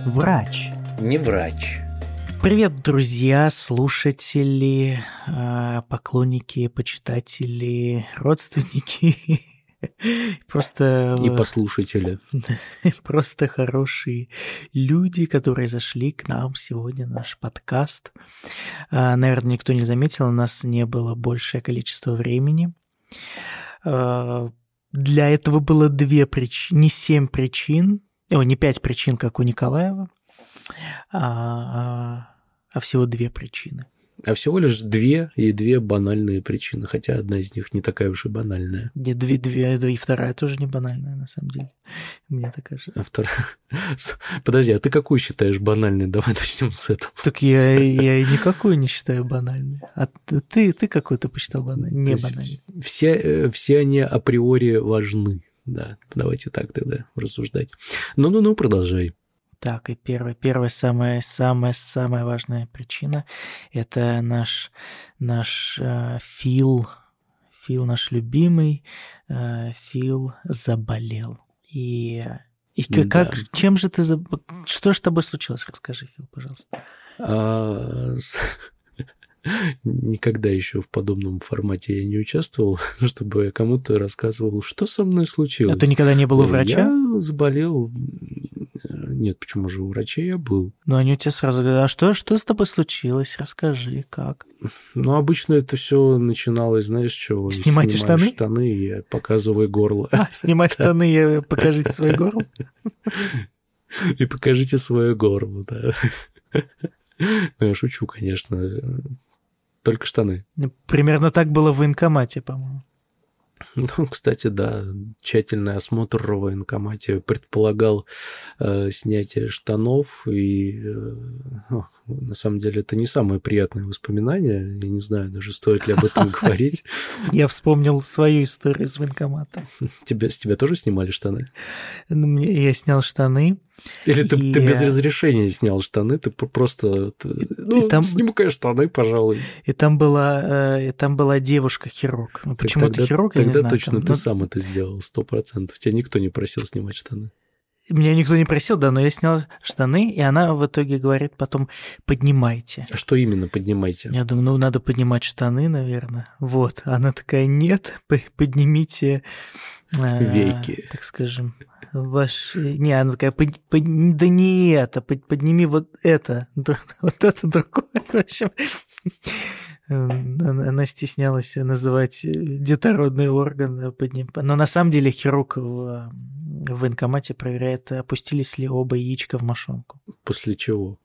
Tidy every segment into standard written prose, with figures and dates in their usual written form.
врач. Не врач. Привет, друзья, слушатели, поклонники, почитатели, родственники. Просто... И послушатели. Просто хорошие люди, которые зашли к нам сегодня в наш подкаст. Наверное, никто не заметил, у нас не было большее количество времени. Для этого было две причины, не 7 причин, не 5 причин, как у Николаева, а всего 2 причины. А всего лишь 2 и 2 банальные причины, хотя одна из них не такая уж и банальная. Нет, две, и вторая тоже не банальная, на самом деле, мне так кажется. А вторая... Подожди, а ты какую считаешь банальной? Давай начнем с этого. Так я и никакую не считаю банальной. А ты какую-то посчитал банальной? Не банальной. Все они априори важны. Да, давайте так тогда рассуждать. Ну, продолжай. Так, и первая самая важная причина – это наш Фил, наш любимый, Фил заболел. И как, Да. чем же ты заболел? Что ж с тобой случилось? Расскажи, Фил, пожалуйста. Никогда еще в подобном формате я не участвовал, чтобы я кому-то рассказывал, что со мной случилось. А ты никогда не был у врача? Я заболел. Нет, почему же у врача я был? Ну, они у тебя сразу говорят, а что с тобой случилось? Расскажи, как? Ну, обычно это все начиналось, знаешь, с чего? Снимайте штаны? Штаны, и я показываю горло. Снимать штаны и покажите свое горло? И покажите свое горло, да. Ну, я шучу, конечно. Только штаны. Примерно так было в военкомате, по-моему. Ну, кстати, да, тщательный осмотр в военкомате предполагал снятие штанов, и на самом деле это не самое приятное воспоминание, я не знаю даже, стоит ли об этом говорить. Я вспомнил свою историю из военкомата. С тебя тоже снимали штаны? Я снял штаны. Или ты без разрешения снял штаны, ты просто... Сниму-ка штаны, пожалуй. И там была девушка-хирург. Почему-то хирург, я не знаю. Тогда точно ты сам это сделал, 100%. Тебя никто не просил снимать штаны. Меня никто не просил, да, но я снял штаны, и она в итоге говорит потом: поднимайте. А что именно поднимайте? Я думаю, надо поднимать штаны, наверное. Вот. Она такая: нет, поднимите... веки. Так скажем... Не, она такая: да не это, подними вот это другое. В общем, она стеснялась называть детородный орган. Но на самом деле хирург в военкомате проверяет, опустились ли оба яичка в мошонку. После чего?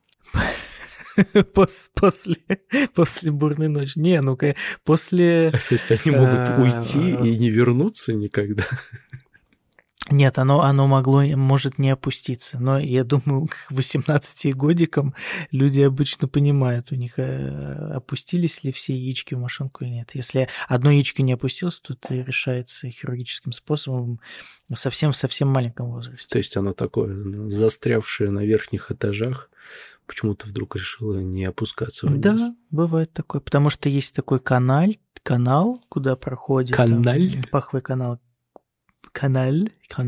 После бурной ночи. Не, ну-ка, после... То есть они могут уйти и не вернуться никогда? Нет, оно может не опуститься, но я думаю, к 18 годикам люди обычно понимают, у них опустились ли все яички в мошонку или нет. Если одно яичко не опустилось, то это решается хирургическим способом в совсем маленьком возрасте. То есть оно такое, застрявшее на верхних этажах, почему-то вдруг решило не опускаться вниз. Да, бывает такое, потому что есть такой канал, куда проходит... Паховый канал. Канал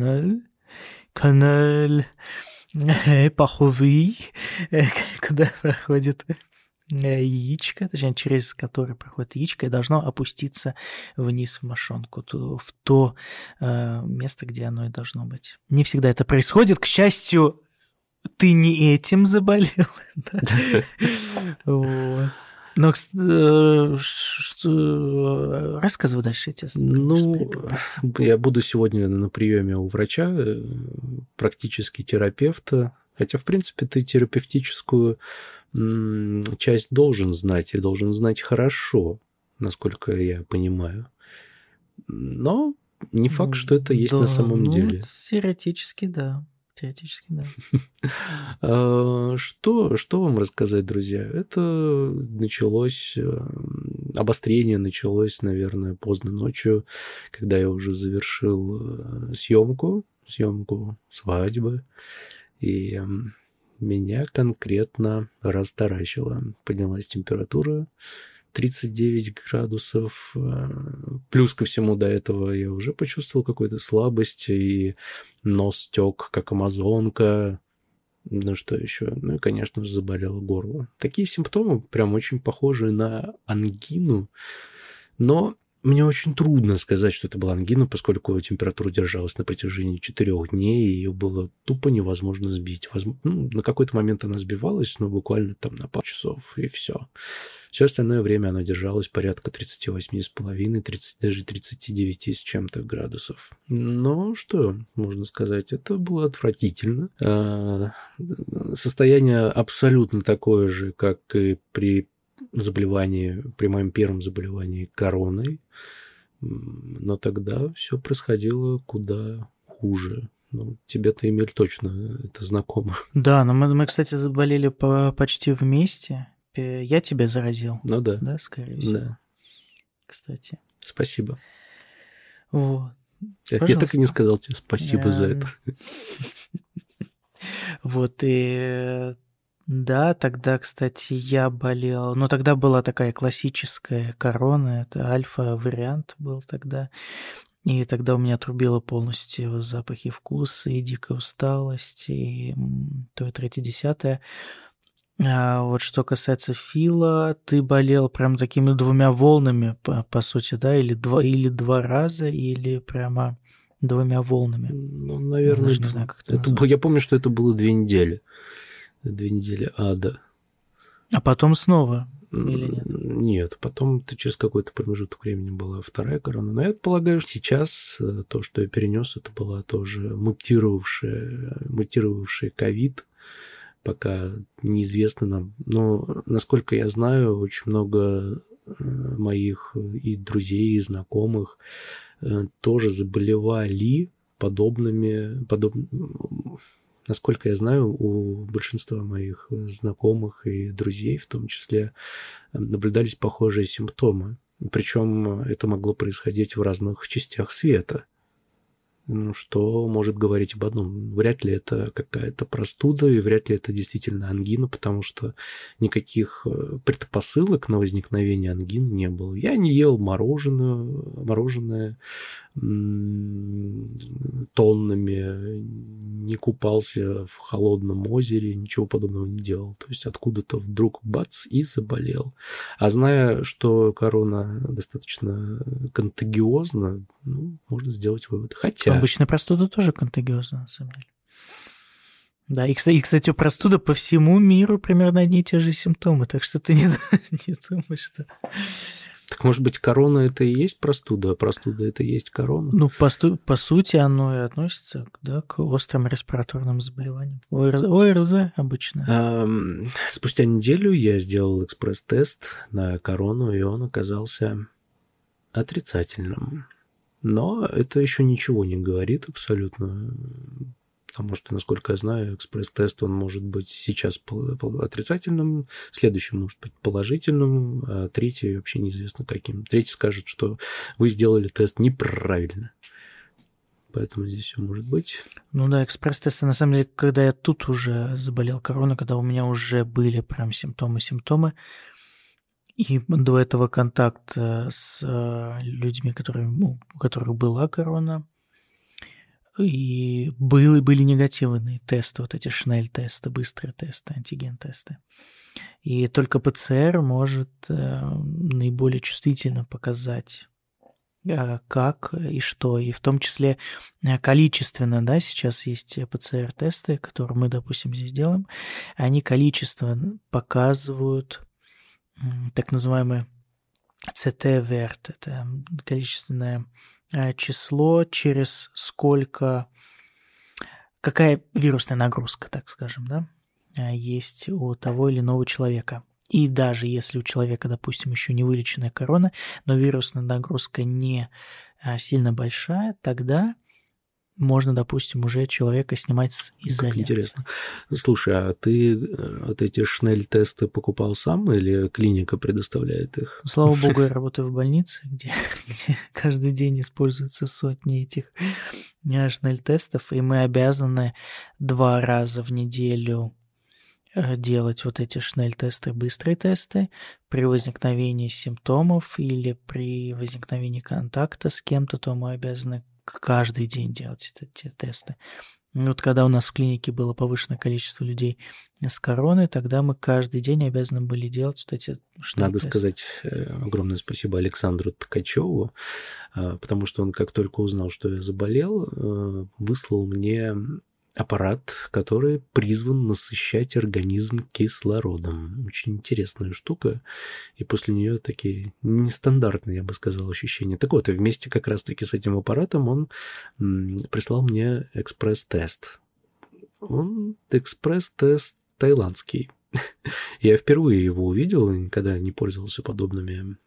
паховый, куда проходит яичко, точнее, через который проходит яичко, и должно опуститься вниз в мошонку, в то место, где оно и должно быть. Не всегда это происходит, к счастью, ты не этим заболел. Вот. Но рассказывай дальше, я буду сегодня на приеме у врача, практически терапевта, хотя, в принципе, ты терапевтическую часть должен знать, и должен знать хорошо, насколько я понимаю. Но не факт, что это есть на самом деле. Теоретически, да. Что вам рассказать, друзья? Это обострение началось, наверное, поздно ночью, когда я уже завершил съемку свадьбы, и меня конкретно растаращило. Поднялась температура 39 градусов. Плюс ко всему до этого я уже почувствовал какую-то слабость, и нос тек, как амазонка. Ну, что еще? Ну, и, конечно же, заболело горло. Такие симптомы прям очень похожи на ангину, но мне очень трудно сказать, что это была ангина, поскольку температура держалась на протяжении 4 дней, и ее было тупо невозможно сбить. На какой-то момент она сбивалась, но буквально там на пару часов, и все. Все остальное время она держалась порядка 38,5, 30, даже 39 с чем-то градусов. Но что можно сказать? Это было отвратительно. Состояние абсолютно такое же, как и при моем первом заболевании короной, но тогда все происходило куда хуже. Ну, тебе-то, Эмиль, точно это знакомо. Да, но мы, кстати, заболели почти вместе. Я тебя заразил. Ну да. Да, скорее всего. Да. Кстати. Спасибо. Вот. Я так и не сказал тебе спасибо за это. Вот, и да, тогда, кстати, я болел. Но тогда была такая классическая корона, это альфа-вариант был тогда. И тогда у меня отрубило полностью запах и вкус, и дикая усталость, и то и третье, десятое. А вот что касается Фила, ты болел прям такими 2 волнами, по сути, да? Или два раза, или прямо 2 волнами? Ну, наверное, не знаю, как это я помню, что это было 2 недели. 2 недели ада. А потом снова? Или нет? Нет, потом через какой-то промежуток времени была вторая корона. Но я полагаю, что сейчас то, что я перенес, это была тоже мутировавший ковид. Пока неизвестно нам. Но, насколько я знаю, очень много моих и друзей, и знакомых тоже заболевали насколько я знаю, у большинства моих знакомых и друзей, в том числе, наблюдались похожие симптомы. Причем это могло происходить в разных частях света. Ну, что может говорить об одном? Вряд ли это какая-то простуда, и вряд ли это действительно ангина, потому что никаких предпосылок на возникновение ангины не было. Я не ел мороженое тоннами, не купался в холодном озере, ничего подобного не делал. То есть откуда-то вдруг бац и заболел. А зная, что корона достаточно контагиозна, можно сделать вывод. Хотя... Обычная простуда тоже контагиозна, на самом деле. Да, и, кстати, у простуды по всему миру примерно одни и те же симптомы, так что ты не думаешь, что... Так, может быть, корона – это и есть простуда, а простуда – это и есть корона? Ну, по сути, оно и относится, да, к острым респираторным заболеваниям. ОРЗ обычно. Спустя неделю я сделал экспресс-тест на корону, и он оказался отрицательным. Но это еще ничего не говорит абсолютно, потому что, насколько я знаю, экспресс-тест, он может быть сейчас отрицательным, следующий может быть положительным, а третий вообще неизвестно каким. Третий скажет, что вы сделали тест неправильно. Поэтому здесь все может быть. Ну да, экспресс-тесты, на самом деле, когда я тут уже заболел короной, когда у меня уже были прям симптомы, и до этого контакт с людьми, у которых была корона, и были негативные тесты, вот эти Шнель-тесты, быстрые тесты, антиген-тесты. И только ПЦР может наиболее чувствительно показать, как и что, и в том числе количественно, да, сейчас есть ПЦР-тесты, которые мы, допустим, здесь делаем, они количественно показывают так называемый CT-верт, это количественное число, через какая вирусная нагрузка, так скажем, да, есть у того или иного человека. И даже если у человека, допустим, еще не вылеченная корона, но вирусная нагрузка не сильно большая, тогда можно, допустим, уже человека снимать с изоляции. Как интересно. Слушай, а ты вот эти Шнель-тесты покупал сам или клиника предоставляет их? Слава богу, я работаю в больнице, где каждый день используются сотни этих Шнель-тестов, и мы обязаны 2 раза в неделю делать вот эти Шнель-тесты, быстрые тесты при возникновении симптомов или при возникновении контакта с кем-то, то мы обязаны каждый день делать эти тесты. Вот когда у нас в клинике было повышенное количество людей с короной, тогда мы каждый день обязаны были делать вот эти Надо шнур-тесты. сказать огромное спасибо Александру Ткачеву, потому что он, как только узнал, что я заболел, выслал мне аппарат, который призван насыщать организм кислородом. Очень интересная штука, и после нее такие нестандартные, я бы сказал, ощущения. Так вот, и вместе как раз-таки с этим аппаратом он прислал мне экспресс-тест. Он экспресс-тест таиландский. Я впервые его увидел, никогда не пользовался подобными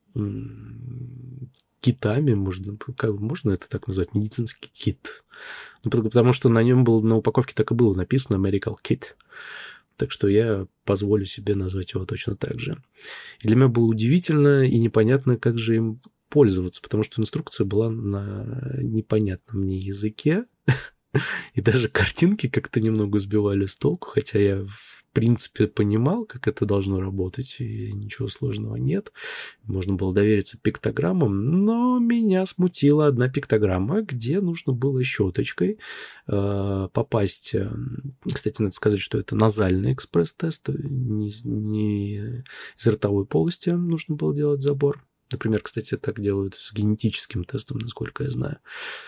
китами, можно это так назвать, медицинский кит. Потому что на нем было, на упаковке так и было написано Medical Kit. Так что я позволю себе назвать его точно так же. И для меня было удивительно и непонятно, как же им пользоваться, потому что инструкция была на непонятном мне языке, и даже картинки как-то немного сбивали с толку, хотя я в принципе понимал, как это должно работать, и ничего сложного нет. Можно было довериться пиктограммам, но меня смутила одна пиктограмма, где нужно было щеточкой попасть... Кстати, надо сказать, что это назальный экспресс-тест, не из ротовой полости нужно было делать забор. Например, кстати, так делают с генетическим тестом, насколько я знаю.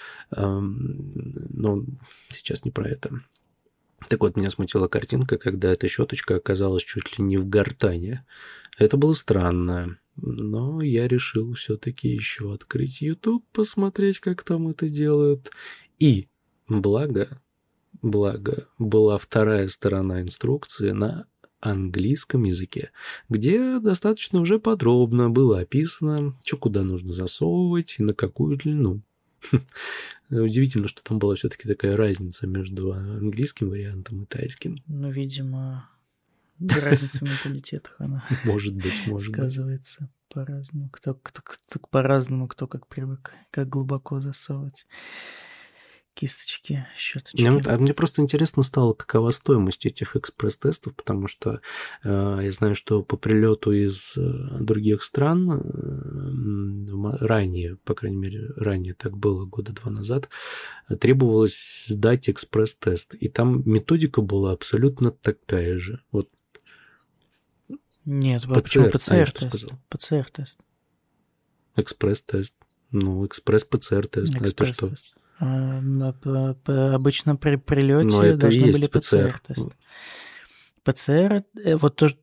Но сейчас не про это. Так вот, меня смутила картинка, когда эта щеточка оказалась чуть ли не в гортане. Это было странно, но я решил все-таки еще открыть YouTube, посмотреть, как там это делают. И благо, была вторая сторона инструкции на английском языке, где достаточно уже подробно было описано, что куда нужно засовывать и на какую длину. Удивительно, что там была все-таки такая разница между английским вариантом и тайским. Ну, видимо, разница в менталитетах, она может быть сказывается по-разному. Кто по-разному, кто как привык, как глубоко засовывать кисточки, щеточки. Мне просто интересно стало, какова стоимость этих экспресс-тестов, потому что я знаю, что по прилету из других стран ранее, по крайней мере, ранее так было, года 2 назад, требовалось сдать экспресс-тест, и там методика была абсолютно такая же. Вот. Нет, почему ПЦР-тест? ПЦР-тест. Экспресс-тест. Ну, экспресс-ПЦР-тест. Это что? Обычно при прилете должны были ПЦР-тест. ПЦР, вот тоже...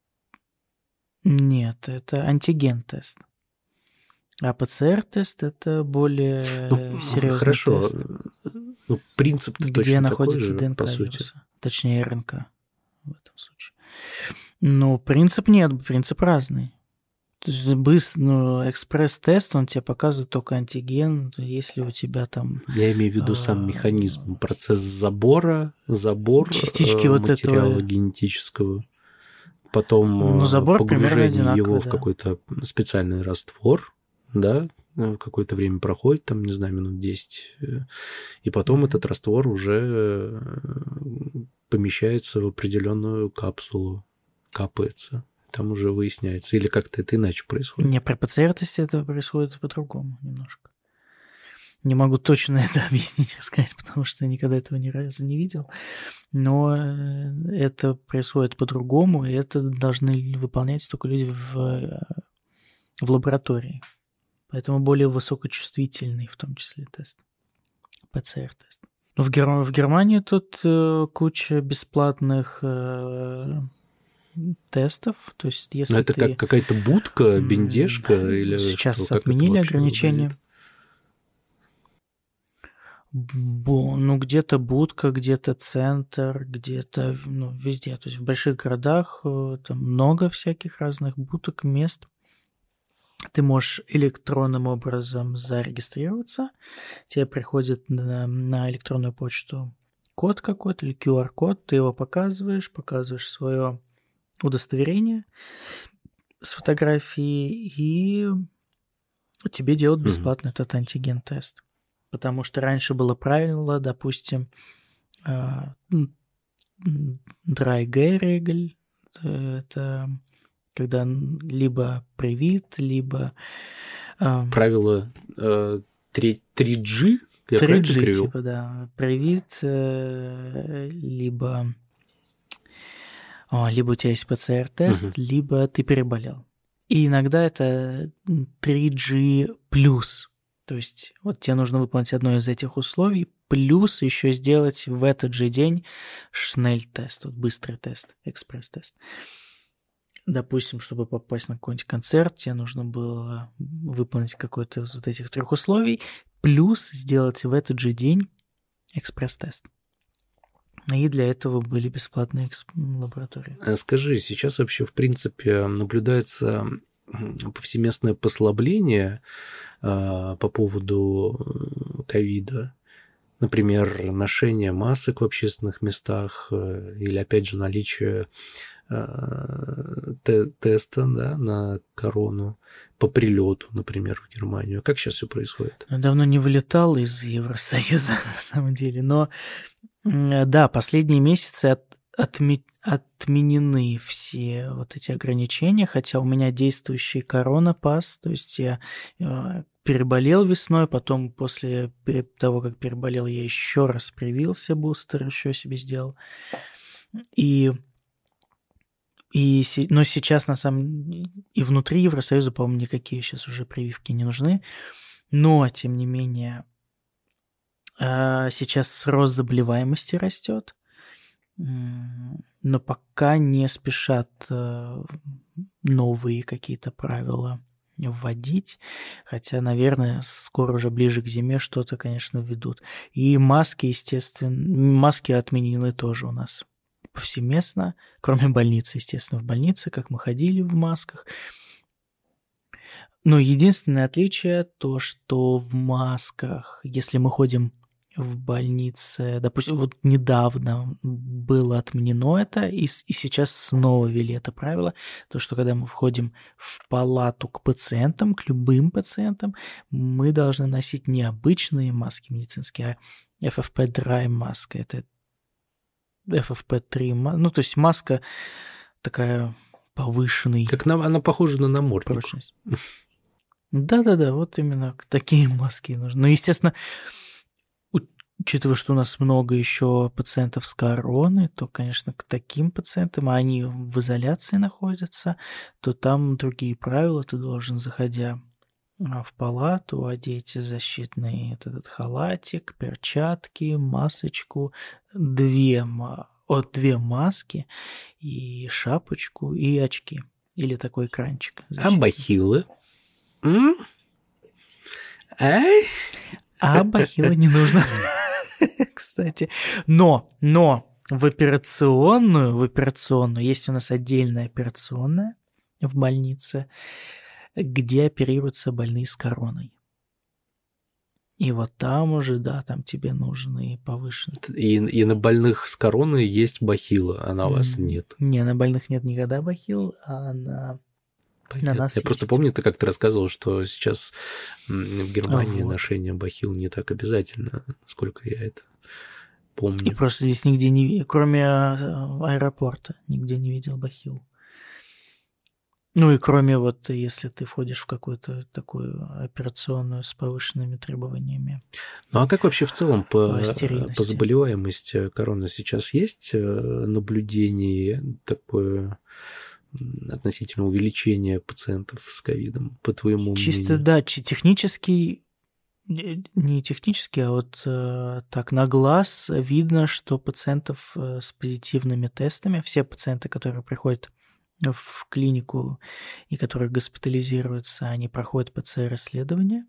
Нет, это антиген-тест. А ПЦР-тест – это более серьезный хорошо. тест. Ну, принцип-то где точно находится такой же, ДНК по сути. вируса. Точнее, РНК в этом случае. Но принцип нет, принцип разный. То есть экспресс-тест, он тебе показывает только антиген, если у тебя там... Я имею в виду сам механизм, процесс забор частички вот материала этого... генетического, потом забор погружение его в да. какой-то специальный раствор, да, какое-то время проходит, там, не знаю, минут 10, и потом этот раствор уже помещается в определенную капсулу, капается. Там уже выясняется. Или как-то это иначе происходит? Не, при ПЦР-тесте это происходит по-другому немножко. Не могу точно это объяснить, рассказать, потому что я никогда этого ни разу не видел. Но это происходит по-другому, и это должны выполнять только люди в лаборатории. Поэтому более высокочувствительный, в том числе, тест. ПЦР-тест. В Германии тут куча бесплатных... тестов, то есть если это как какая-то будка, бендежка или сейчас что? Отменили ограничения. Ну, где-то будка, где-то центр, где-то везде. То есть в больших городах там много всяких разных будок, мест. Ты можешь электронным образом зарегистрироваться. Тебе приходит на электронную почту код какой-то или QR-код, ты его показываешь свое удостоверение с фотографией, и тебе делают бесплатно этот антиген-тест. Потому что раньше было правило, допустим, dry Gay-регль, это когда либо привит, либо... Правило 3G, Я правильно 3G, перевел? типа, да. Привит, либо у тебя есть ПЦР-тест, либо ты переболел. И иногда это 3G+. То есть вот тебе нужно выполнить одно из этих условий, плюс еще сделать в этот же день шнель-тест, вот быстрый тест, экспресс-тест. Допустим, чтобы попасть на какой-нибудь концерт, тебе нужно было выполнить какое-то из вот этих 3 условий, плюс сделать в этот же день экспресс-тест. И для этого были бесплатные лаборатории. Скажи, сейчас вообще, в принципе, наблюдается повсеместное послабление по поводу ковида? Например, ношение масок в общественных местах или, опять же, наличие теста, да, на корону по прилету, например, в Германию. Как сейчас все происходит? Давно не вылетал из Евросоюза, на самом деле, но да, последние месяцы отменены все вот эти ограничения, хотя у меня действующий коронапасс, то есть я переболел весной, потом после того, как переболел, я еще раз привился, бустер еще себе сделал. Но сейчас, на самом деле, и внутри Евросоюза, по-моему, никакие сейчас уже прививки не нужны. Но, тем не менее, сейчас рост заболеваемости растет, но пока не спешат новые какие-то правила вводить, хотя, наверное, скоро уже ближе к зиме что-то, конечно, введут. И маски, естественно, маски отменены тоже у нас повсеместно, кроме больницы, естественно, в больнице, как мы ходили в масках. Но единственное отличие то, что в масках, если мы ходим в больнице, допустим, вот недавно было отменено это, и сейчас снова ввели это правило, то, что когда мы входим в палату к пациентам, к любым пациентам, мы должны носить не обычные маски медицинские, а FFP2 маска, это FFP3, ну, то есть маска такая повышенной. Как она похожа на намордник. Прочность. Да-да-да, вот именно такие маски нужны. Но, естественно, учитывая, что у нас много еще пациентов с короной, то, конечно, к таким пациентам, а они в изоляции находятся, то там другие правила. Ты должен, заходя в палату, одеть защитный этот халатик, перчатки, масочку, две маски и шапочку и очки. Или такой экранчик. А бахилы? А бахилы не нужно, кстати. Но в операционную, есть у нас отдельная операционная в больнице, где оперируются больные с короной. И вот там уже, да, там тебе нужны повышенные. И на больных с короной есть бахила, а на вас нет. Не, на больных нет никогда бахил, а на нас Я просто помню, ты как-то рассказывал, что сейчас в Германии ношение бахил не так обязательно, насколько я это помню. И просто здесь нигде не... Кроме аэропорта, нигде не видел бахил. Ну и кроме вот, если ты входишь в какую-то такую операционную с повышенными требованиями. Ну а как вообще в целом по заболеваемости короны сейчас есть наблюдение такое относительно увеличения пациентов с ковидом, по твоему мнению? Чисто, да, технически, не технически, а вот так на глаз видно, что пациентов с позитивными тестами, все пациенты, которые приходят в клинику и которые госпитализируются, они проходят ПЦР-исследование,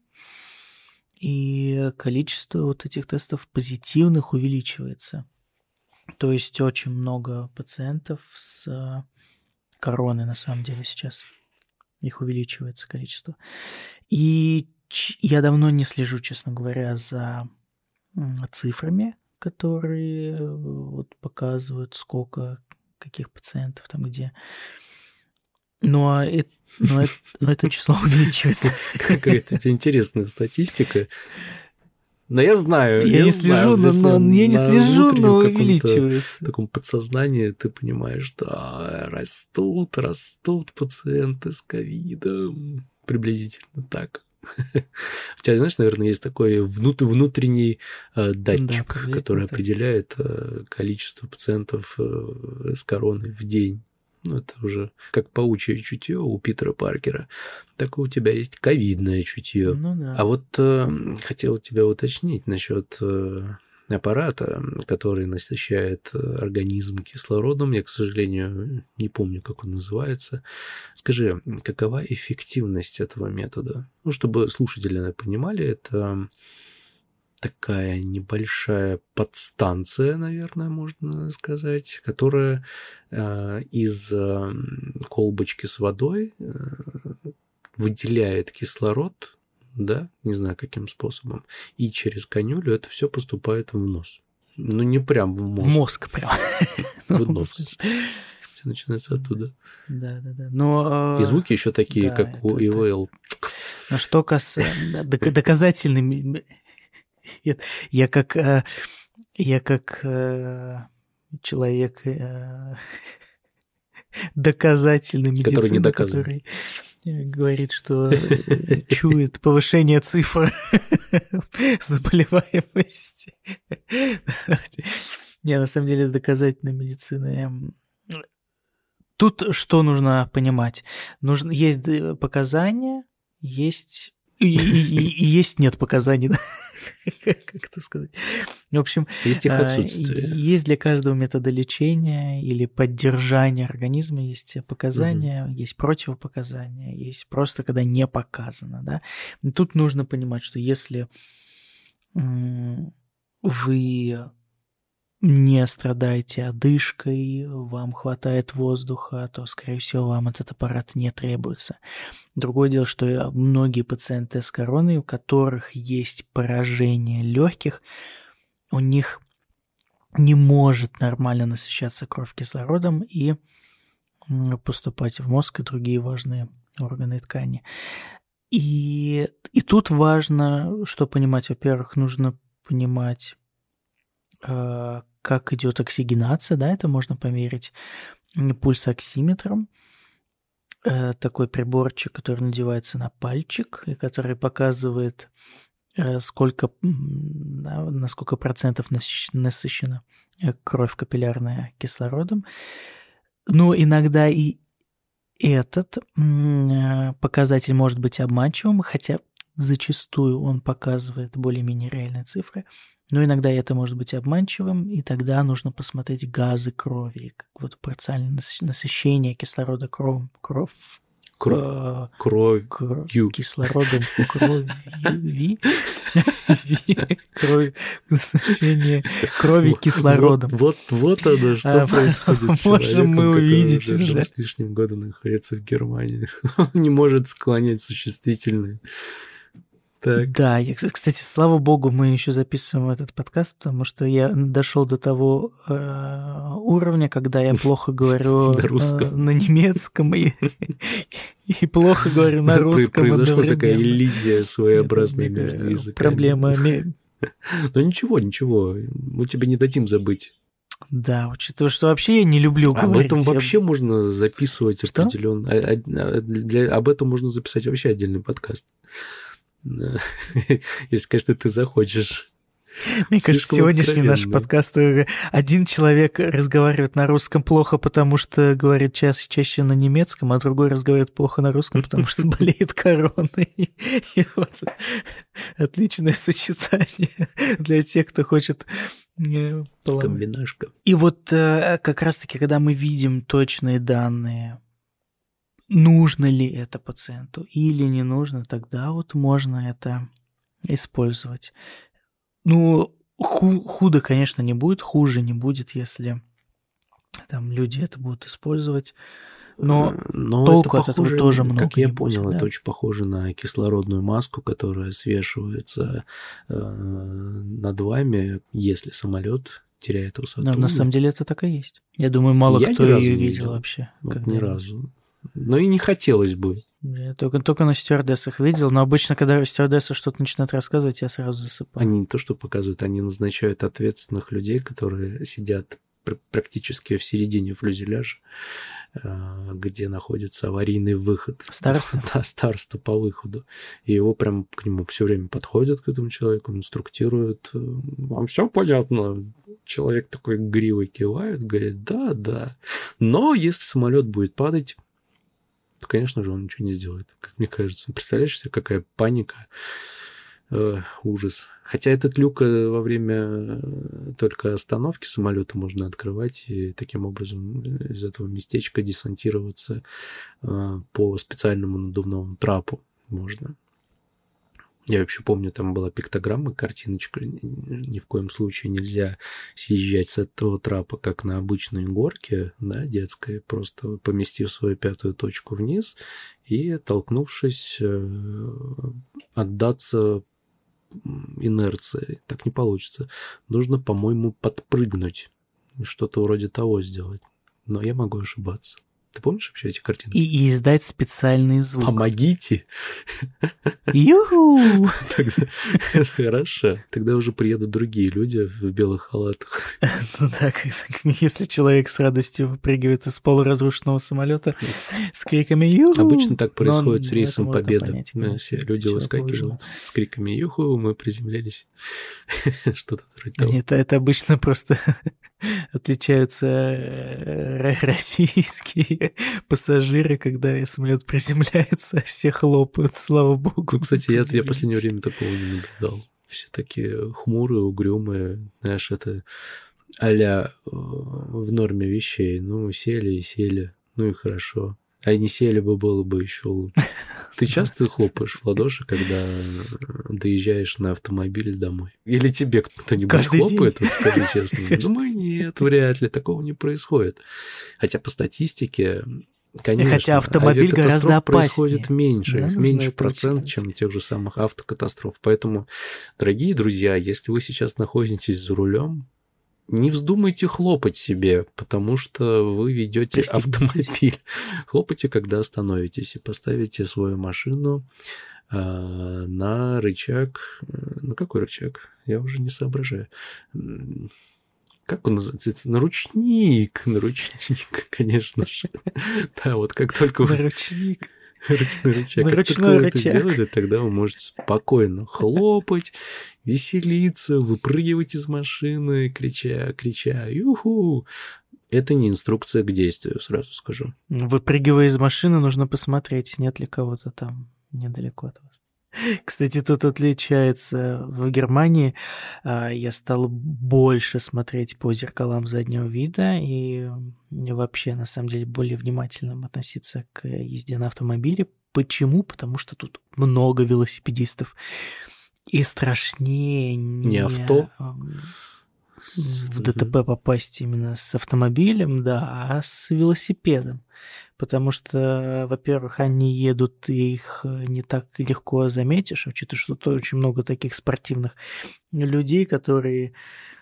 и количество вот этих тестов позитивных увеличивается. То есть очень много пациентов с короной на самом деле сейчас. Их увеличивается количество. И я давно не слежу, честно говоря, за цифрами, которые вот показывают, сколько каких пациентов там где. Но это число увеличивается. Какая-то интересная статистика. Но я знаю. Я не слежу, но увеличивается. В таком подсознании ты понимаешь, да, растут пациенты с ковидом. Приблизительно так. У тебя, знаешь, наверное, есть такой внутренний датчик, который определяет количество пациентов с короной в день. Ну, это уже как паучье чутье у Питера Паркера, так и у тебя есть ковидное чутье. Ну, да. А вот хотел тебя уточнить насчет аппарата, который насыщает организм кислородом. Я, к сожалению, не помню, как он называется. Скажи, какова эффективность этого метода? Ну, чтобы слушатели понимали, это такая небольшая подстанция, наверное, можно сказать, которая из колбочки с водой выделяет кислород, да, не знаю каким способом, и через канюлю это все поступает в нос. Ну, не прям в мозг. В мозг прям. В нос. Все начинается оттуда. Да. Но, и звуки еще такие, да, как у ИВЛ. Но что касается доказательными... Я как человек доказательной медицины, который говорит, что чует повышение цифр заболеваемости. Не, на самом деле доказательная медицина. Тут что нужно понимать? Есть показания, есть... И есть нет показаний, как это сказать. В общем, есть их отсутствие. Есть для каждого метода лечения или поддержания организма, есть показания, есть противопоказания, есть просто когда не показано. Да? И тут нужно понимать, что если вы не страдаете одышкой, вам хватает воздуха, то, скорее всего, вам этот аппарат не требуется. Другое дело, что многие пациенты с короной, у которых есть поражение легких, у них не может нормально насыщаться кровь кислородом и поступать в мозг и другие важные органы и ткани. И тут важно, что понимать. Во-первых, нужно понимать, как идет оксигенация, да, это можно померить пульсоксиметром. Такой приборчик, который надевается на пальчик и который показывает, на сколько процентов насыщена кровь капиллярная кислородом. Но иногда и этот показатель может быть обманчивым, хотя зачастую он показывает более-менее реальные цифры. Но иногда это может быть обманчивым, и тогда нужно посмотреть газы крови, как вот парциальное насыщение кислорода кровью. Кислородом крови. Насыщение крови кислородом. Вот оно, что происходит с человеком, мы увидеть который уже. с лишним года находится в Германии. Он не может склонять существительные. Так. Да, кстати, слава богу, мы еще записываем этот подкаст, потому что я дошел до того уровня, когда я плохо говорю на немецком и плохо говорю на русском. Произошла такая иллюзия своеобразная между языками. Проблема. Но ничего, мы тебе не дадим забыть. Да, учитывая, что вообще я не люблю говорить. Об этом вообще можно записывать определенно. Об этом можно записать вообще отдельный подкаст. Если, конечно, ты захочешь. Мне кажется, сегодняшний наш подкаст, один человек разговаривает на русском плохо, потому что говорит чаще на немецком, а другой разговаривает плохо на русском, потому что болеет короной. И вот отличное сочетание для тех, кто хочет... Комбинашка. И вот как раз-таки, когда мы видим точные данные, нужно ли это пациенту или не нужно, тогда вот можно это использовать. Ну, худо, конечно, не будет, хуже не будет, если там люди это будут использовать, но толку от этого тоже много. Как я понял, это очень похоже на кислородную маску, которая свешивается над вами, если самолет теряет высоту. Но на самом деле это так и есть. Я думаю, мало кто ее видел вообще. Вот ни разу. Но и не хотелось бы. Я только на стюардессах видел, но обычно, когда стюардессы что-то начинают рассказывать, я сразу засыпаю. Они не то, что показывают, они назначают ответственных людей, которые сидят практически в середине фюзеляжа, где находится аварийный выход. Староста? Да, староста по выходу. И его прям к нему все время подходят, к этому человеку, инструктируют. Вам все понятно? Человек такой гривой кивает, говорит, да, да. Но если самолет будет падать, то, конечно же, он ничего не сделает, как мне кажется. Представляешь себе, какая паника, ужас. Хотя этот люк во время только остановки самолета можно открывать и таким образом из этого местечка десантироваться по специальному надувному трапу можно. Я вообще помню, там была пиктограмма, картиночка. Ни в коем случае нельзя съезжать с этого трапа, как на обычной горке, да, детской, просто поместив свою пятую точку вниз и, толкнувшись, отдаться инерции. Так не получится. Нужно, по-моему, подпрыгнуть. Что-то вроде того сделать. Но я могу ошибаться. Ты помнишь вообще эти картинки? И издать специальный звук. Помогите! Юху! Хорошо. Тогда уже приедут другие люди в белых халатах. Ну да, если человек с радостью выпрыгивает из полуразрушенного самолета с криками «Юху!». Обычно так происходит с рейсом Победы. Все люди выскакивают выжил. с криками «Юху!», мы приземлились. Что-то вроде того. Нет, это обычно просто отличаются российские пассажиры, когда самолет приземляется, все хлопают, слава богу. Ну, кстати, я в последнее время такого не наблюдал. Все такие хмурые, угрюмые, знаешь, это а-ля в норме вещей. Ну, сели и сели, ну и хорошо. А не сели бы, было бы еще лучше. Ты часто хлопаешь в ладоши, когда доезжаешь на автомобиле домой? Или тебе кто-нибудь Каждый хлопает, день. вот скажи честно? Думаю, нет, вряд ли, такого не происходит. Хотя по статистике, конечно, Хотя автомобиль гораздо опаснее. происходит меньше, Да, меньше нужно это процент, учитывать. чем тех же самых автокатастроф. Поэтому, дорогие друзья, если вы сейчас находитесь за рулем, не вздумайте хлопать себе, потому что вы ведете автомобиль. Хлопайте, когда остановитесь, и поставите свою машину на рычаг. На какой рычаг? Я уже не соображаю. Как он называется? На ручник. На ручник, конечно же. Да, вот как только вы... На ручник. Ручной рычаг. На Как ручной только вы это рычаг. сделали, тогда вы можете спокойно хлопать, веселиться, выпрыгивать из машины, крича «Юху!». Это не инструкция к действию, сразу скажу. Выпрыгивая из машины, нужно посмотреть, нет ли кого-то там недалеко от вас. Кстати, тут отличается в Германии. Я стал больше смотреть по зеркалам заднего вида и вообще, на самом деле, более внимательно относиться к езде на автомобиле. Почему? Потому что тут много велосипедистов. И страшнее Не авто? в ДТП попасть именно с автомобилем, да, а с велосипедом. Потому что, во-первых, они едут, и их не так легко заметишь, учитывая, что тут очень много таких спортивных людей, которым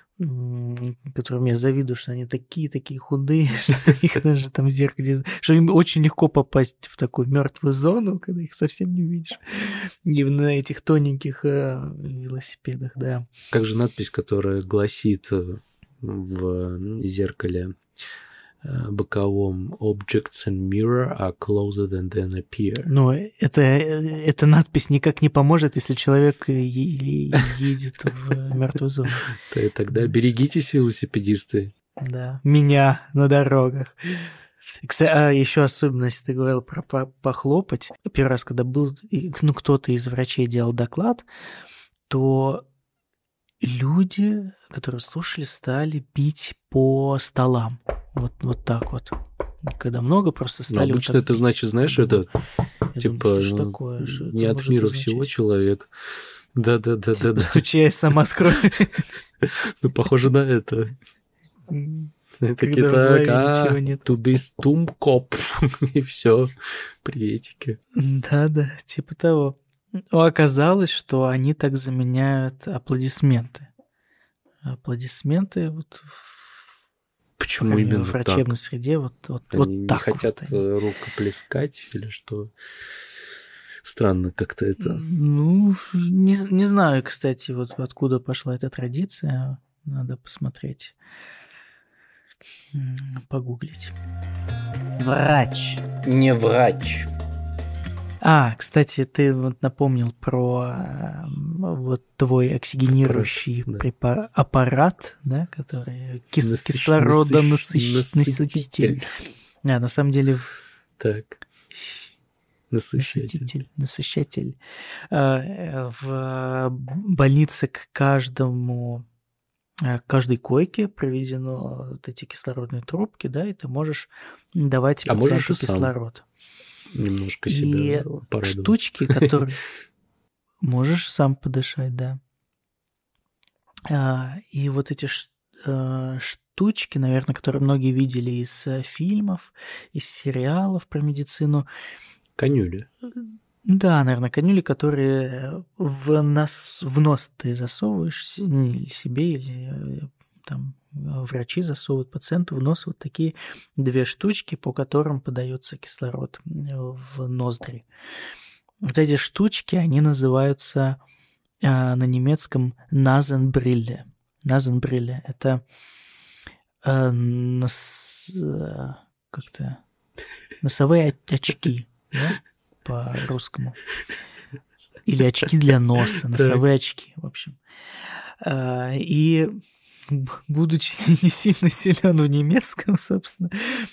я завидую, что они такие худые, что их даже там в зеркале... Что им очень легко попасть в такую мертвую зону, когда их совсем не увидишь. И на этих тоненьких велосипедах, да. Как же надпись, которая гласит в зеркале боковом «Objects and mirror are closer than they appear». Но эта надпись никак не поможет, если человек едет в мертвую зону. Тогда берегитесь, велосипедисты. Да, меня на дорогах. Кстати, еще особенность, ты говорил про похлопать. Первый раз, когда был, кто-то из врачей делал доклад, то люди, которые слушали, стали бить по столам. Вот так вот. Когда много, просто стали... Но обычно это значит, знаешь, это типа что такое? не от мира всего человек. Да. Стучай, сам открой. Ну, похоже на это. Такие так, to be стумкоп. И все. Приветики. Да, типа того. Но оказалось, что они так заменяют аплодисменты. Аплодисменты вот почему именно в врачебной среде вот они так не хотят вот. рукоплескать или что? Странно как-то это. Ну, не знаю, кстати, вот откуда пошла эта традиция. Надо посмотреть. погуглить. Врач. Не врач. Кстати, ты вот напомнил про вот твой оксигенирующий аппарат, да, который кислородонасыщатель. На самом деле... Так. Насыщатель. В больнице к каждой койке проведено вот эти кислородные трубки, да, и ты можешь давать пациенту кислород. Немножко себя порадовать. Штучки, которые... Можешь сам подышать, да. И вот эти штучки, наверное, которые многие видели из фильмов, из сериалов про медицину. Канюли. Да, наверное, канюли, которые в нос ты засовываешь себе или там врачи засовывают пациенту в нос вот такие 2 штучки, по которым подается кислород в ноздри. Вот эти штучки, они называются на немецком Nasenbrille. Nasenbrille – это носовые очки, да, по-русскому. Или очки для носа, носовые очки, в общем. И будучи не сильно силен в немецком, собственно,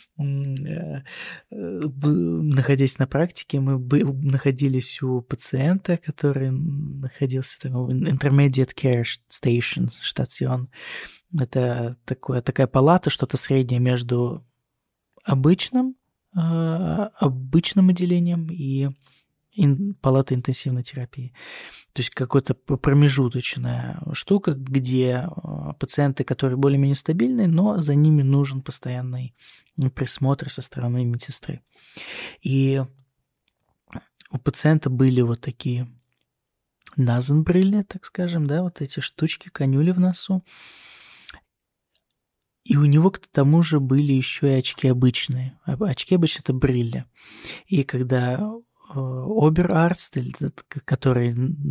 находясь на практике, мы находились у пациента, который находился в Intermediate Care Station, штацион. Это такая палата, что-то среднее между обычным отделением и палата интенсивной терапии. То есть какая-то промежуточная штука, где пациенты, которые более-менее стабильны, но за ними нужен постоянный присмотр со стороны медсестры. И у пациента были вот такие Nasenbrille, так скажем, да, вот эти штучки, канюли в носу. И у него к тому же были еще и очки обычные. Очки обычные – это брилли. И когда оберарст, который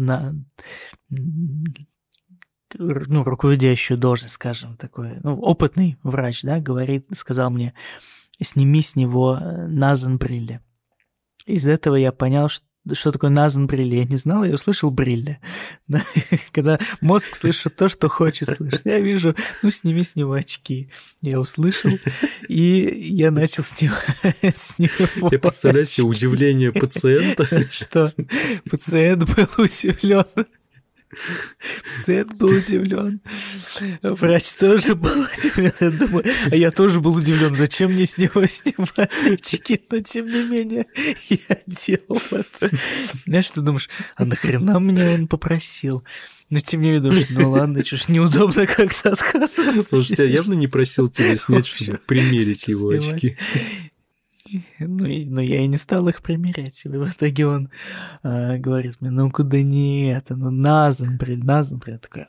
руководящую должность, скажем, такой, опытный врач, да, сказал мне, сними с него Nasenbrille. Из этого я понял, что такое Nasenbrille, я не знал, я услышал брилле. Да? Когда мозг слышит то, что хочет слышать. Я вижу, сними с него очки. Я услышал, и я начал снимать с него. Ты представляешь себе удивление пациента? Что? Пациент был удивлен. Пациент был удивлен. Врач тоже был удивлен. Я думаю, я тоже был удивлен, зачем мне с него снимать очки, но тем не менее я делал это. Знаешь, ты думаешь, нахрена меня он попросил? Но тем не менее, думаешь, ладно, что ж неудобно как-то отказываться. Слушай, я явно не просил тебя снять, чтобы примерить его очки. Но я и не стал их примерять. И в итоге он говорит мне, куда не это, Nasenbrille. Я такой,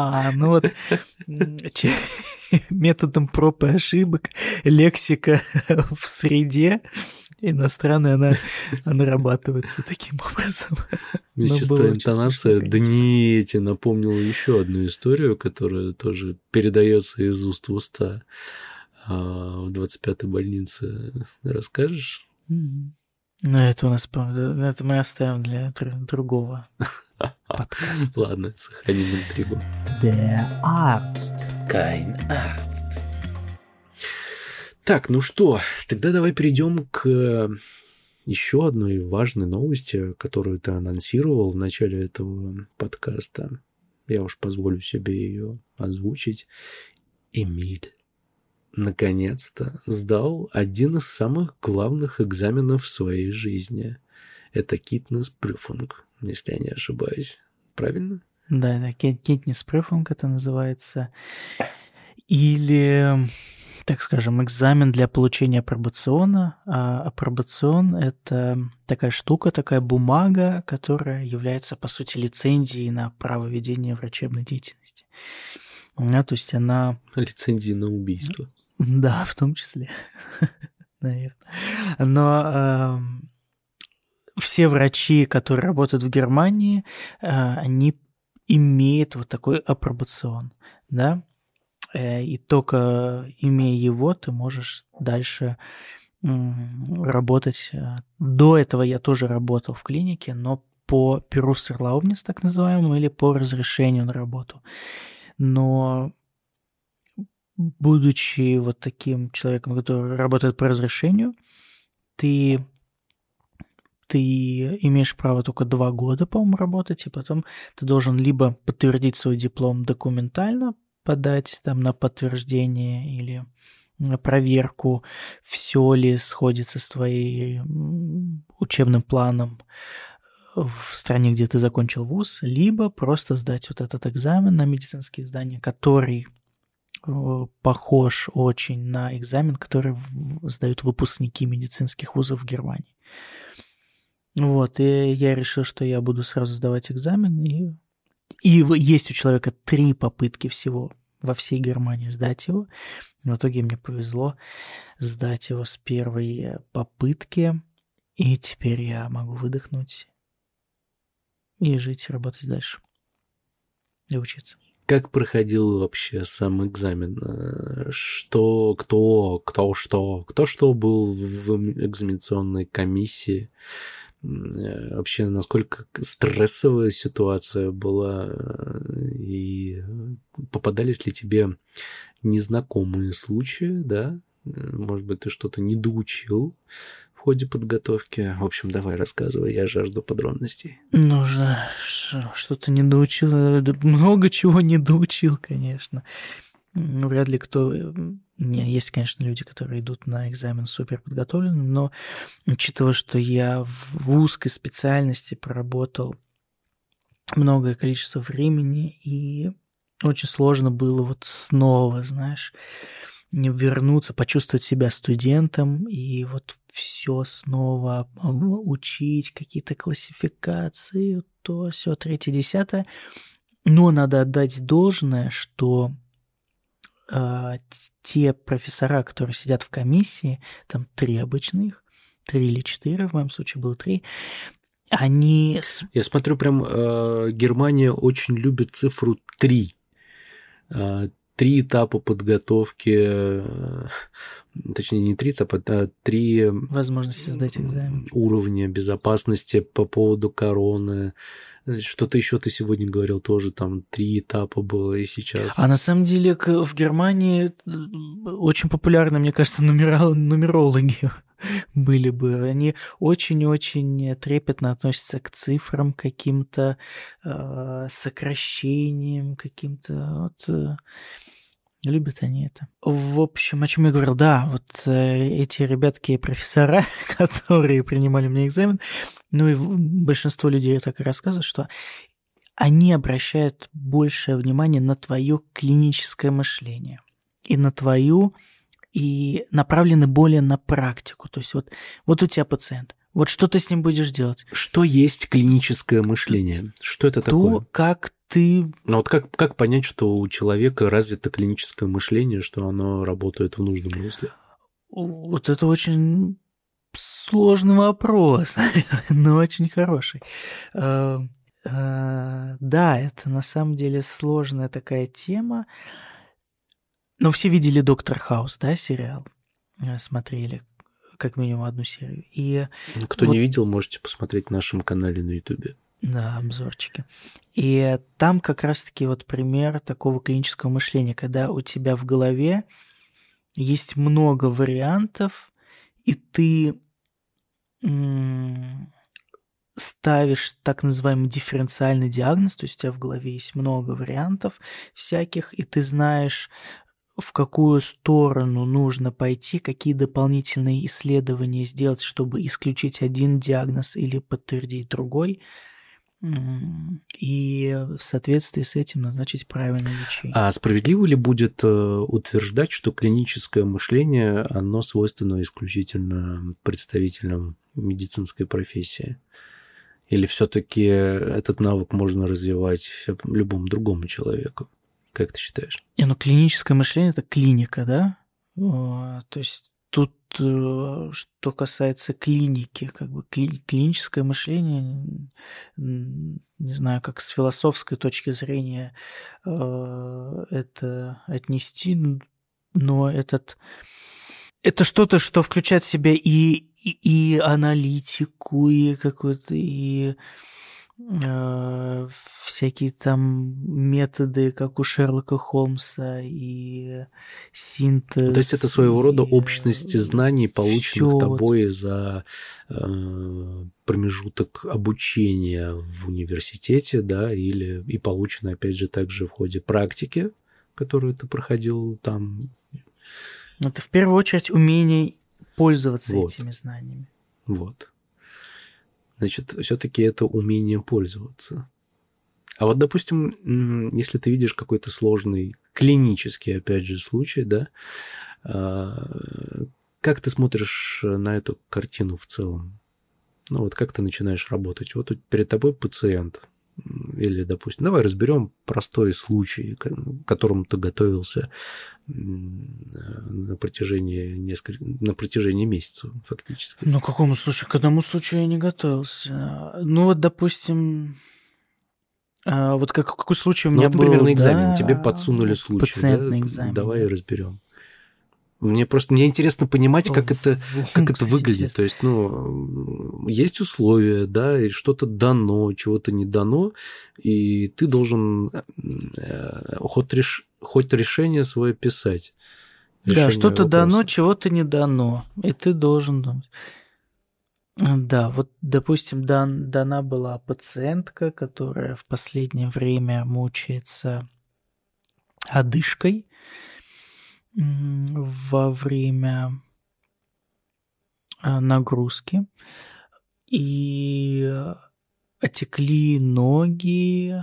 методом проб и ошибок, лексика в среде иностранная, она нарабатывается таким образом. Мне чисто интонация «дни» напомнила еще одну историю, которая тоже передается из уст в уста. В 25-й больнице расскажешь? Это у нас, это мы оставим для другого подкаста. Ладно, сохраним интригу. Der Arzt. Kein Arzt. Так, что, тогда давай перейдем к еще одной важной новости, которую ты анонсировал в начале этого подкаста. Я уж позволю себе ее озвучить. Эмиль наконец-то сдал один из самых главных экзаменов в своей жизни. Это Fitnessprüfung, если я не ошибаюсь. Правильно? Да, Fitnessprüfung это называется. Или, так скажем, экзамен для получения апробациона. А апробацион – это такая штука, такая бумага, которая является, по сути, лицензией на право ведения врачебной деятельности. То есть она... Лицензии на убийство. Да, в том числе, наверное. Но все врачи, которые работают в Германии, они имеют вот такой апробацион, да. И только имея его, ты можешь дальше работать. До этого я тоже работал в клинике, но по Berufserlaubnis, так называемому, или по разрешению на работу. Но будучи вот таким человеком, который работает по разрешению, ты имеешь право только 2 года, по-моему, работать, и потом ты должен либо подтвердить свой диплом документально, подать там на подтверждение или на проверку, все ли сходится с твоим учебным планом в стране, где ты закончил вуз, либо просто сдать вот этот экзамен на медицинские здания, который похож очень на экзамен, который сдают выпускники медицинских вузов в Германии. Вот, и я решил, что я буду сразу сдавать экзамен, и есть у человека 3 попытки всего во всей Германии сдать его. В итоге мне повезло сдать его с первой попытки, и теперь я могу выдохнуть и жить, работать дальше и учиться. Как проходил вообще сам экзамен? Кто что был в экзаменационной комиссии? Вообще, насколько стрессовая ситуация была? И попадались ли тебе незнакомые случаи, да? Может быть, ты что-то недоучил в ходе подготовки? В общем, давай рассказывай, я жажду подробностей. Нужно что-то не доучил, много чего не доучил, конечно. Вряд ли кто... Есть, конечно, люди, которые идут на экзамен супер подготовленными, но учитывая, что я в узкой специальности проработал многое количество времени, и очень сложно было вот снова, знаешь, вернуться, почувствовать себя студентом и вот все снова учить, какие-то классификации, то, все, 3, 10. Но надо отдать должное, что те профессора, которые сидят в комиссии, там 3 обычных, 3 или 4, в моем случае было 3, они... Я смотрю, прям Германия очень любит цифру 3. 3 этапа подготовки, точнее, не 3 этапа, а 3 возможности сдать экзамен. Уровня безопасности по поводу короны. Что-то еще ты сегодня говорил, тоже там 3 этапа было, и сейчас. А на самом деле в Германии очень популярны, мне кажется, нумерологи были бы. Они очень-очень трепетно относятся к цифрам, каким-то сокращениям, каким-то... Любят они это. В общем, о чем я говорил, да, вот эти ребятки профессора, которые принимали у меня экзамен, ну и большинство людей так и рассказывают, что они обращают большее внимание на твое клиническое мышление и на твою, и направлены более на практику. То есть вот у тебя пациент, вот что ты с ним будешь делать? Что есть клиническое мышление? Что это такое? То, как ты... Ну вот как понять, что у человека развито клиническое мышление, что оно работает в нужном русле? Вот это очень сложный вопрос, но очень хороший. Да, это на самом деле сложная такая тема. Но все видели «Доктор Хаус», да, сериал? Смотрели как минимум 1 серию. И кто не видел, можете посмотреть в нашем канале на Ютубе. Да, обзорчики. И там как раз-таки вот пример такого клинического мышления, когда у тебя в голове есть много вариантов, и ты ставишь так называемый дифференциальный диагноз, то есть у тебя в голове есть много вариантов всяких, и ты знаешь, в какую сторону нужно пойти, какие дополнительные исследования сделать, чтобы исключить один диагноз или подтвердить другой, и в соответствии с этим назначить правильное лечение. А справедливо ли будет утверждать, что клиническое мышление, оно свойственно исключительно представителям медицинской профессии? Или все-таки этот навык можно развивать любому другому человеку? Как ты считаешь? Клиническое мышление – это клиника, да? То есть тут, что касается клиники, как бы клиническое мышление, не знаю, как с философской точки зрения это отнести, но это что-то, что включает в себя и аналитику, и какую-то, и всякие там методы, как у Шерлока Холмса, и синтез. То есть это своего рода общность знаний, полученных всё тобой за промежуток обучения в университете, да, и получено, опять же, также в ходе практики, которую ты проходил там. Это в первую очередь умение пользоваться этими знаниями. Вот. Значит, все-таки это умение пользоваться. А вот, допустим, если ты видишь какой-то сложный клинический, опять же, случай, да, как ты смотришь на эту картину в целом? Ну, вот как ты начинаешь работать? Вот перед тобой пациент. Или, допустим, давай разберем простой случай, к которому ты готовился на протяжении месяца, фактически. Ну, к какому случаю? К одному случаю я не готовился. Ну, вот, допустим, вот какой случай у меня был. Например, на экзамене тебе подсунули случай. Пациент на экзамене. Давай разберем. Мне интересно понимать, как это выглядит. То есть, есть условия, да, и что-то дано, чего-то не дано, и ты должен хоть решение свое писать. Да, что-то дано, чего-то не дано, и ты должен думать. Да, вот, допустим, дана была пациентка, которая в последнее время мучается одышкой во время нагрузки, и отекли ноги,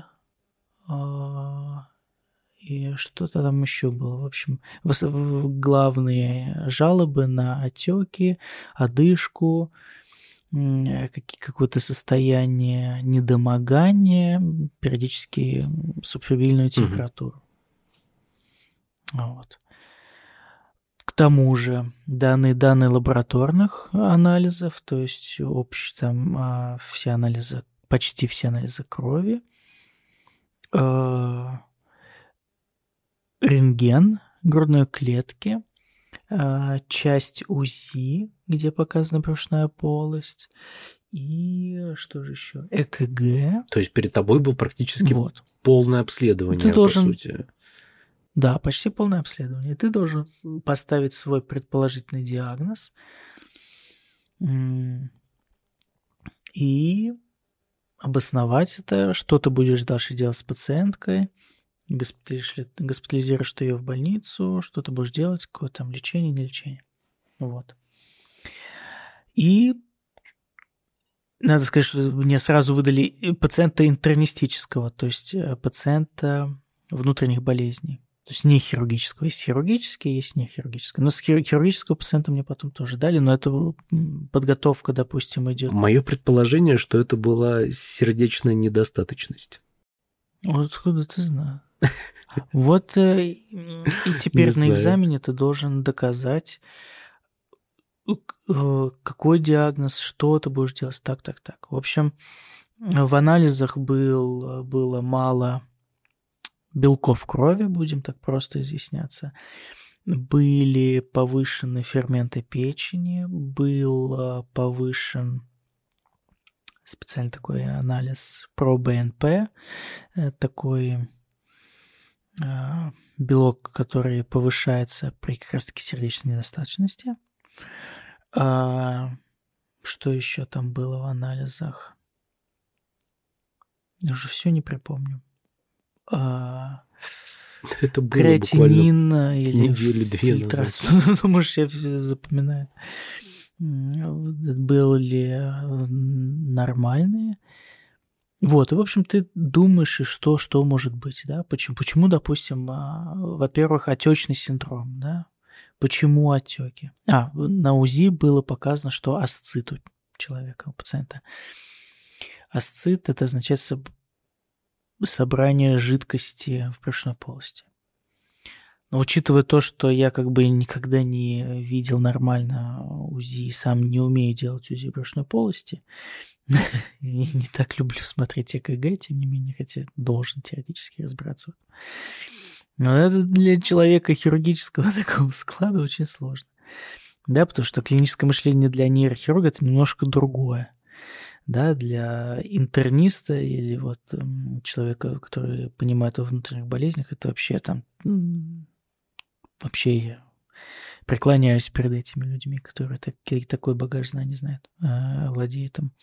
и что-то там еще было. В общем, главные жалобы на отеки, одышку, какое-то состояние недомогания, периодически субфебрильную температуру. Вот. К тому же данные лабораторных анализов, то есть общие там почти все анализы крови, рентген грудной клетки, часть УЗИ, где показана брюшная полость, и что же еще? ЭКГ. То есть перед тобой был практически полное обследование, по сути. Да, почти полное обследование. Ты должен поставить свой предположительный диагноз и обосновать это, что ты будешь дальше делать с пациенткой, госпитализируешь ты ее в больницу, что ты будешь делать, какое там лечение, не лечение. Вот. И надо сказать, что мне сразу выдали пациента интернистического, то есть пациента внутренних болезней. То есть не хирургического. Есть хирургический, есть не хирургический. Но с хирургического пациента мне потом тоже дали, но это подготовка, допустим, идет. Мое предположение, что это была сердечная недостаточность. Вот откуда ты знаешь? Вот и теперь на экзамене ты должен доказать, какой диагноз, что ты будешь делать. Так. В общем, в анализах было мало белков крови, будем так просто изъясняться. Были повышены ферменты печени, был повышен специально такой анализ ПРО-БНП, такой белок, который повышается при как раз-таки сердечной недостаточности. Что еще там было в анализах? Я уже все не припомню. Это было креатинин или недели-две назад. Может, я все запоминаю. Были нормальные. Вот, и, в общем, ты думаешь, и что может быть, да? Почему, допустим, во-первых, отечный синдром, да? Почему отеки? На УЗИ было показано, что асцит у человека, у пациента. Асцит – это означает собрание жидкости в брюшной полости. Но учитывая то, что я как бы никогда не видел нормально УЗИ, сам не умею делать УЗИ брюшной полости, не так люблю смотреть ЭКГ, тем не менее, хотя должен теоретически разбираться. Но это для человека хирургического такого склада очень сложно. Да, потому что клиническое мышление для нейрохирурга – это немножко другое. Да, для интерниста или вот человека, который понимает о внутренних болезнях, это вообще там... Вообще я преклоняюсь перед этими людьми, которые такой багаж знаний знают, владеют им.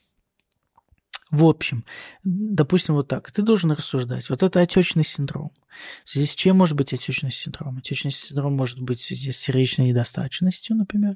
В общем, допустим, вот так. Ты должен рассуждать. Вот это отечный синдром. В связи с чем может быть отечный синдром? Отечный синдром может быть в связи с сердечной недостаточностью, например.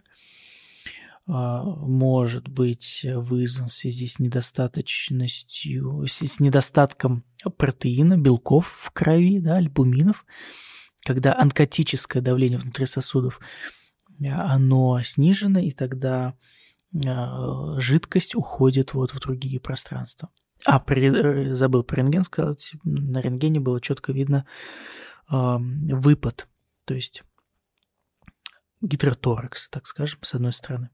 Может быть вызван в связи с недостаточностью, с недостатком протеина, белков в крови, да, альбуминов, когда онкотическое давление внутри сосудов, оно снижено, и тогда жидкость уходит вот в другие пространства. Забыл про рентген сказать. На рентгене было четко видно выпад, то есть гидроторакс, так скажем, с одной стороны.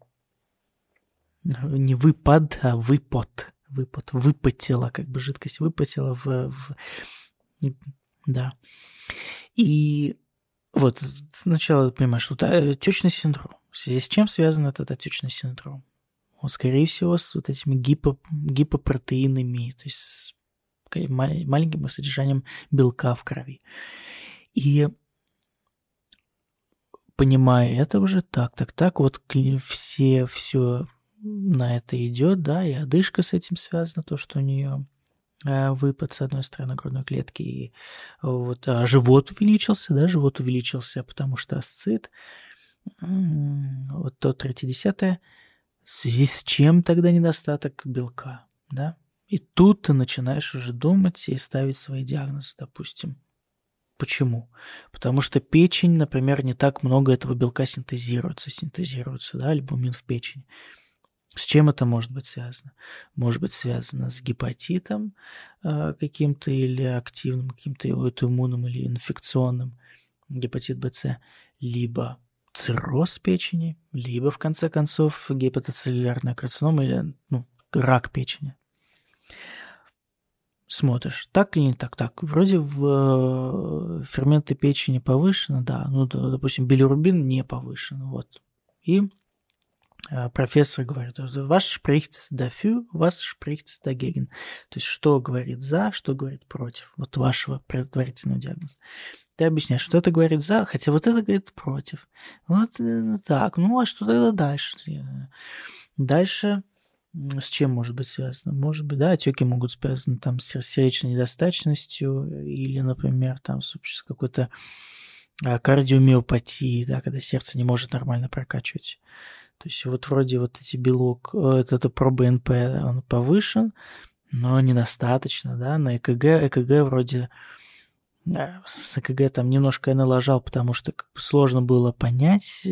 Не выпад, а выпад. Выпотела, как бы жидкость выпотела да. И вот сначала ты понимаешь, что отечный синдром. В связи с чем связан этот отечный синдром? Вот, скорее всего, с вот этими гипопротеинами, то есть с маленьким содержанием белка в крови. И понимая это уже, так, вот все на это идет, да, и одышка с этим связана, то, что у нее выпад с одной стороны грудной клетки, и вот, живот увеличился, потому что асцит, вот то 3/10, в связи с чем тогда недостаток белка, да? И тут ты начинаешь уже думать и ставить свои диагнозы, допустим. Почему? Потому что печень, например, не так много этого белка синтезируется, да, альбумин в печени. С чем это может быть связано? Может быть связано с гепатитом каким-то или активным, каким-то аутоиммунным или инфекционным, гепатит БЦ, либо цирроз печени, либо, в конце концов, гепатоцеллюлярная карцинома или рак печени. Смотришь, так или не так? Так, вроде в ферменты печени повышены, да, допустим, билирубин не повышен, вот. И профессор говорит, was spricht dafür, was spricht dagegen. То есть, что говорит за, что говорит против. Вот вашего предварительного диагноза. Ты объясняешь, что это говорит за, хотя вот это говорит против. Вот так, а что тогда дальше? Дальше с чем может быть связано? Может быть, да, отеки могут связаны там с сердечной недостаточностью или, например, там с какой-то кардиомиопатией, да, когда сердце не может нормально прокачивать. То есть вот вроде вот эти белок, это ПроБНП, он повышен, но недостаточно, да, на ЭКГ вроде с ЭКГ там немножко я налажал, потому что сложно было понять,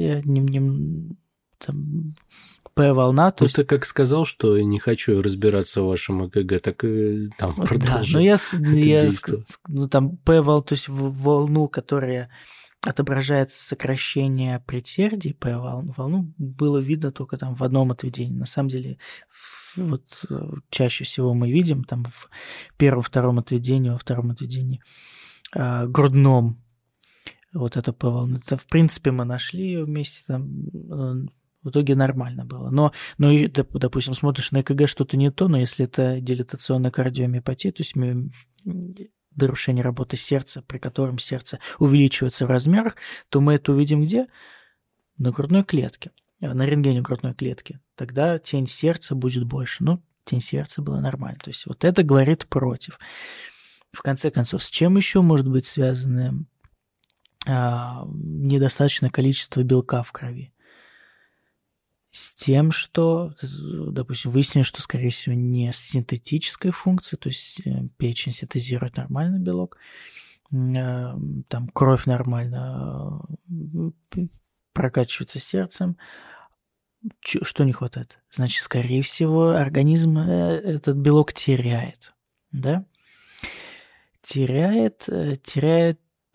там, П-волна. То есть ты как сказал, что не хочу разбираться в вашем ЭКГ, так и там продолжил. Да, там П-волну, то есть волну, которая отображает сокращение предсердий, П-волну было видно только там в одном отведении. На самом деле, вот чаще всего мы видим там в первом-втором отведении, во втором отведении грудном вот эту П-волну. Это, в принципе, мы нашли ее вместе, там, в итоге нормально было. Но, допустим, смотришь на ЭКГ, что-то не то, но если это дилатационная кардиомиопатия, то есть нарушение работы сердца, при котором сердце увеличивается в размерах, то мы это увидим где? На грудной клетке, на рентгене грудной клетки. Тогда тень сердца будет больше. Тень сердца была нормальной. То есть вот это говорит против. В конце концов, с чем еще может быть связано недостаточное количество белка в крови? С тем, что, допустим, выяснилось, что, скорее всего, не с синтетической функцией, то есть печень синтезирует нормально белок, там кровь нормально прокачивается сердцем. Что не хватает? Значит, скорее всего, организм этот белок теряет, да? Теряет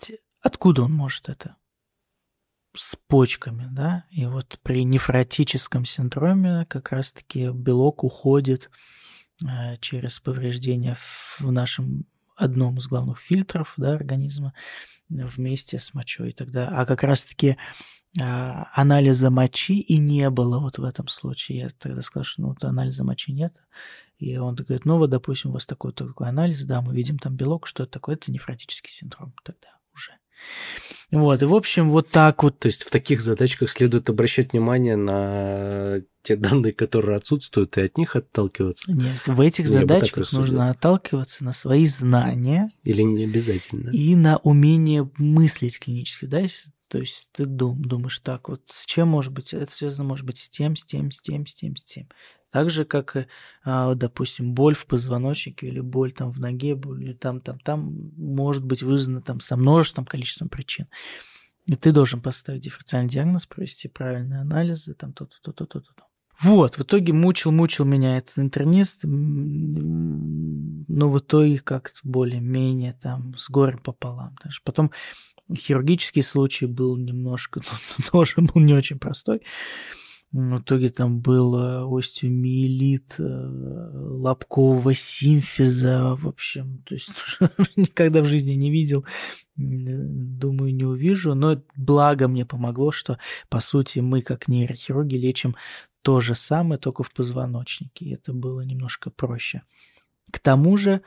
откуда он может это? С почками, да? И вот при нефротическом синдроме как раз-таки белок уходит через повреждения в нашем одном из главных фильтров, да, организма вместе с мочой. Тогда, а как раз-таки анализа мочи и не было вот в этом случае. Я тогда сказал, что вот анализа мочи нет. И он говорит, ну вот, допустим, у вас такой анализ, да, мы видим там белок, что это такое? Это нефротический синдром тогда уже. Вот, и в общем, вот так вот. То есть в таких задачках следует обращать внимание на те данные, которые отсутствуют, и от них отталкиваться? Нет, в этих задачках нужно отталкиваться на свои знания. Или не обязательно? И на умение мыслить клинически, да, то есть ты думаешь так, вот с чем может быть, это связано может быть с тем. Так же, как, допустим, боль в позвоночнике или боль там в ноге, боль или там может быть вызвана там со множеством количеством причин. И ты должен поставить дифференциальный диагноз, провести правильные анализы, там то-то. Вот, в итоге мучил меня этот интернист, но в итоге как-то более-менее там с горем пополам. Потом хирургический случай был немножко, тоже был не очень простой. В итоге там был остеомиелит лобкового симфиза, в общем, то есть никогда в жизни не видел, думаю, не увижу, но благо мне помогло, что, по сути, мы, как нейрохирурги, лечим то же самое, только в позвоночнике, и это было немножко проще. К тому же,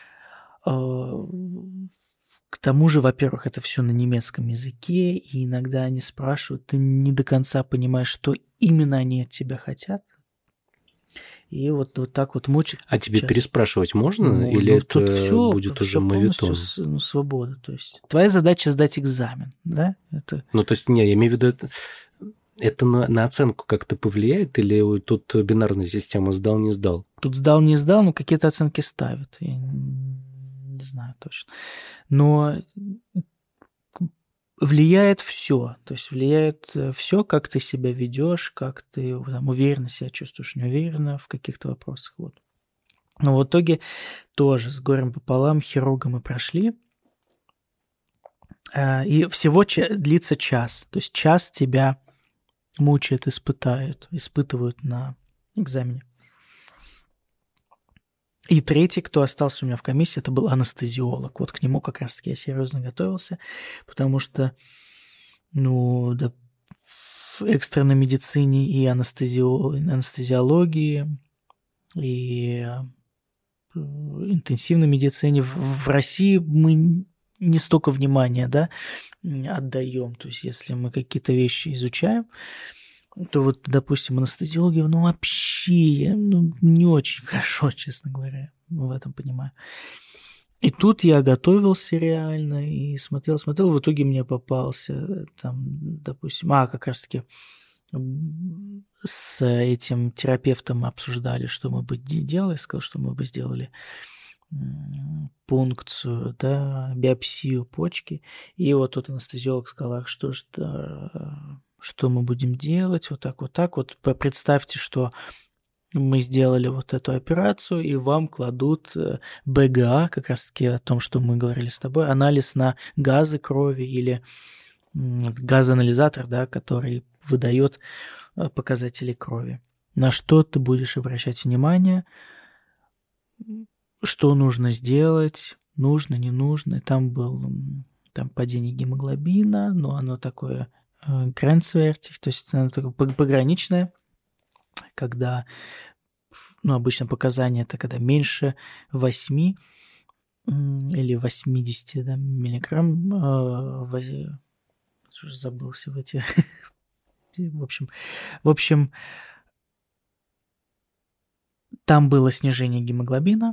во-первых, это все на немецком языке, и иногда они спрашивают, ты не до конца понимаешь, что именно они от тебя хотят. И вот так вот мучают. А тебе переспрашивать можно? Или это всё, будет уже моветон? Свобода. То есть твоя задача сдать экзамен, да? Это... Ну, то есть, не, я имею в виду, это на оценку как-то повлияет? Или тут бинарная система сдал, не сдал? Тут сдал, не сдал, но какие-то оценки ставят. Я не знаю точно. Но влияет все. То есть влияет все, как ты себя ведешь, как ты там, уверенно себя чувствуешь, неуверенно в каких-то вопросах. Вот. Но в итоге тоже с горем пополам хирурга мы прошли. И всего длится час. То есть час тебя мучают, испытывают на экзамене. И третий, кто остался у меня в комиссии, это был анестезиолог. Вот к нему как раз-таки я серьезно готовился, потому что, в экстренной медицине и анестезиологии, и интенсивной медицине в России мы не столько внимания, да, отдаем. То есть если мы какие-то вещи изучаем, то вот, допустим, анестезиология, вообще, не очень хорошо, честно говоря, в этом понимаю. И тут я готовился реально и смотрел, в итоге мне попался там, допустим, как раз-таки с этим терапевтом мы обсуждали, что мы бы делали, сказал, что мы бы сделали пункцию, да, биопсию почки, и вот тут анестезиолог сказал, что мы будем делать, вот так. Представьте, что мы сделали вот эту операцию, и вам кладут БГА, как раз-таки о том, что мы говорили с тобой, анализ на газы крови или газоанализатор, да, который выдает показатели крови. На что ты будешь обращать внимание, что нужно сделать, нужно, не нужно. И там было падение гемоглобина, но оно такое грэнцвертих, то есть оно такое пограничное, когда, обычно показания это когда меньше 8 или 80 миллиграмм, забылся в эти... В общем, там было снижение гемоглобина,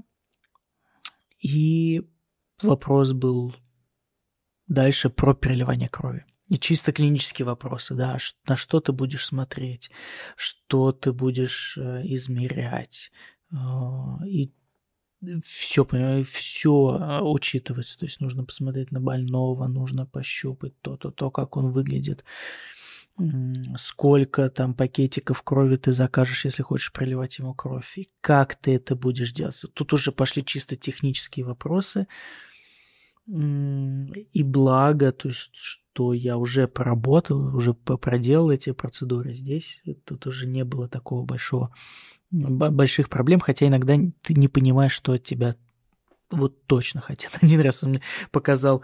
и вопрос был дальше про переливание крови. И чисто клинические вопросы, да, на что ты будешь смотреть, что ты будешь измерять, и все учитывается, то есть нужно посмотреть на больного, нужно пощупать то, как он выглядит, сколько там пакетиков крови ты закажешь, если хочешь проливать ему кровь, и как ты это будешь делать. Тут уже пошли чисто технические вопросы, И благо, то есть, что я уже поработал, уже проделал эти процедуры здесь. Тут уже не было такого больших проблем, хотя иногда ты не понимаешь, что от тебя вот точно хотят. Один раз он мне показал,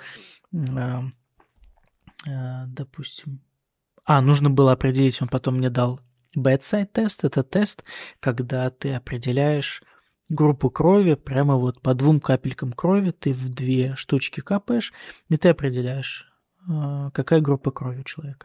допустим... нужно было определить, он потом мне дал bedside тест. Это тест, когда ты определяешь группу крови, прямо вот по 2 капелькам крови ты в 2 штучки капаешь, и ты определяешь, какая группа крови у человека.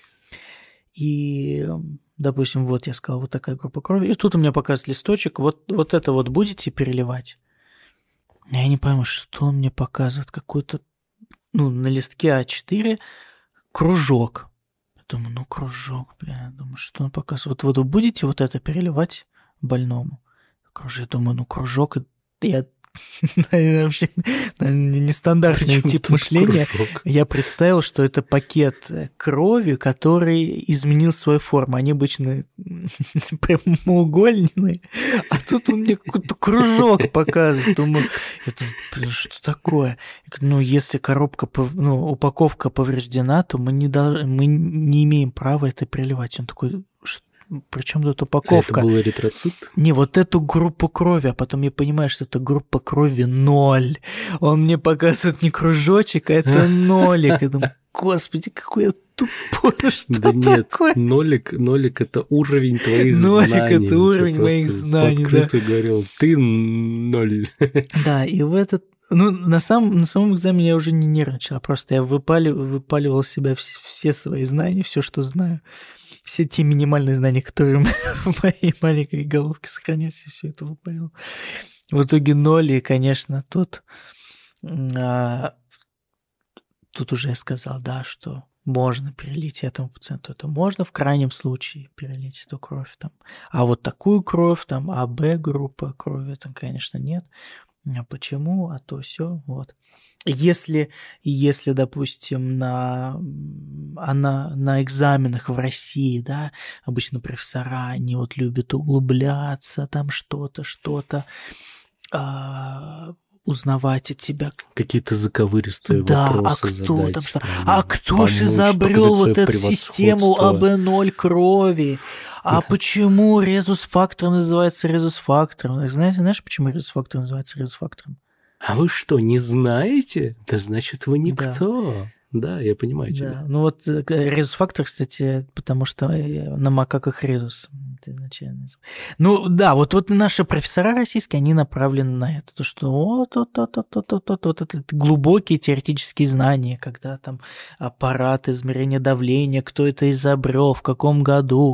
И, допустим, вот я сказал, вот такая группа крови, и тут у меня показывает листочек, вот это вот будете переливать? Я не пойму, что он мне показывает, какой-то, на листке А4 кружок. Я думаю, кружок, думаю, что он показывает? Вот вы будете вот это переливать больному? Я думаю, кружок, я вообще нестандартный тип мышления. Кружок? Я представил, что это пакет крови, который изменил свою форму. Они обычно прямоугольные, а тут он мне какой-то кружок показывает. Думаю, что такое? Если упаковка повреждена, то мы не имеем права это переливать. Он такой... Причем тут упаковка. Это был эритроцит? Не, вот эту группу крови, а потом я понимаю, что это группа крови 0. Он мне показывает не кружочек, а это нолик. Я думаю, господи, какой я тупой, что да нет, такое? Нолик это уровень твоих знаний. Нолик это уровень моих знаний, да. Открыто говорил, ты 0. Да, и в этот... на самом экзамене я уже не нервничал, просто я выпаливал из себя все свои знания, все, что знаю. Все те минимальные знания, которые в моей маленькой головке сохранились, все это выпалил. В итоге 0, и, конечно, тут уже я сказал, да, что можно перелить этому пациенту. Это можно в крайнем случае перелить эту кровь. А вот такую кровь, АБ группа крови, конечно, нет. А почему? А то все, вот. Если, допустим, на экзаменах в России, да, обычно профессора, они вот любят углубляться, что-то, узнавать от тебя. Какие-то заковыристые вопросы задать. Кто же изобрел вот эту систему АБ0 крови? А почему резус-фактор называется резус-фактором? Знаешь, почему резус-фактор называется резус-фактором? А вы что, не знаете? Да значит, вы никто. Да, я понимаю тебя. Резус-фактор, кстати, потому что на макаках резус. Это изначально. Вот наши профессора российские, они направлены на это. То, что это глубокие теоретические знания, когда аппарат измерения давления, кто это изобрел, в каком году,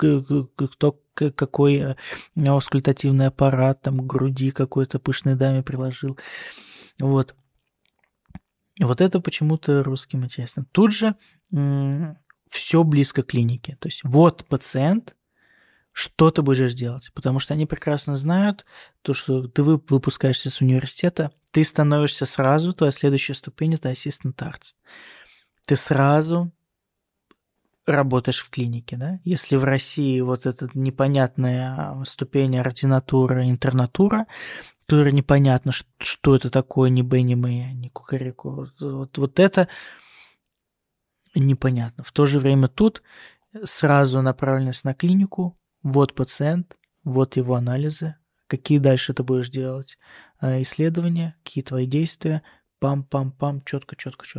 какой аускультативный аппарат к груди какой-то пышной даме приложил. Вот. Вот это почему-то русским интересно. Тут же все близко к клинике. То есть вот пациент, что ты будешь делать? Потому что они прекрасно знают, то, что ты выпускаешься с университета, ты становишься сразу, твоя следующая ступень – это ассистент-артист. Ты сразу работаешь в клинике, да? Если в России вот эта непонятная ступень ординатура, интернатура, которая непонятно, что это такое, ни Б, ни М, ни Кукареку, вот это непонятно. В то же время тут сразу направленность на клинику, вот пациент, вот его анализы, какие дальше ты будешь делать исследования, какие твои действия, пам-пам-пам, четко.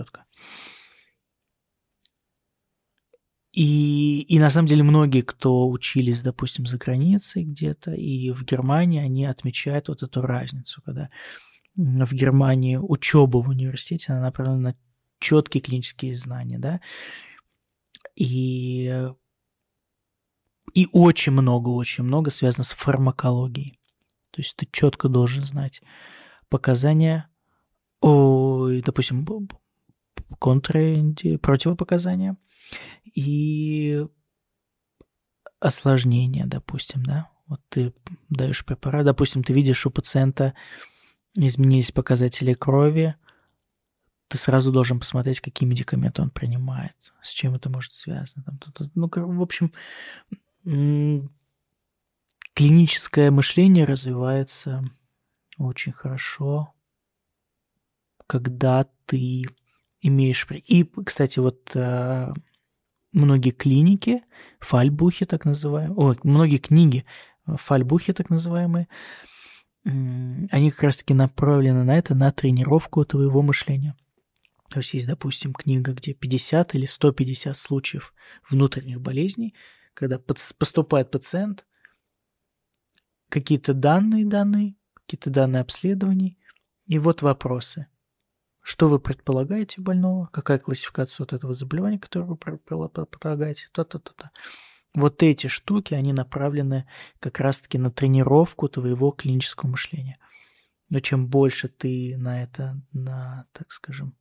И на самом деле многие, кто учились, допустим, за границей где-то, и в Германии, они отмечают вот эту разницу, когда в Германии учеба в университете, она направлена на четкие клинические знания, да, и очень много связано с фармакологией. То есть ты четко должен знать показания, допустим, противопоказания и осложнения, допустим, да. Вот ты даешь препарат, допустим, ты видишь, у пациента изменились показатели крови, ты сразу должен посмотреть, какие медикаменты он принимает, с чем это может связано. В общем, клиническое мышление развивается очень хорошо, когда ты имеешь... И, кстати, вот многие клиники, фальбухи так называемые, многие книги, фальбухи так называемые, они как раз-таки направлены на это, на тренировку твоего мышления. То есть, допустим, книга, где 50 или 150 случаев внутренних болезней, когда поступает пациент, какие-то данные обследований, и вот вопросы. Что вы предполагаете у больного? Какая классификация вот этого заболевания, которое вы предполагаете? То-то. Вот эти штуки, они направлены как раз-таки на тренировку твоего клинического мышления. Но чем больше ты на это, так скажем,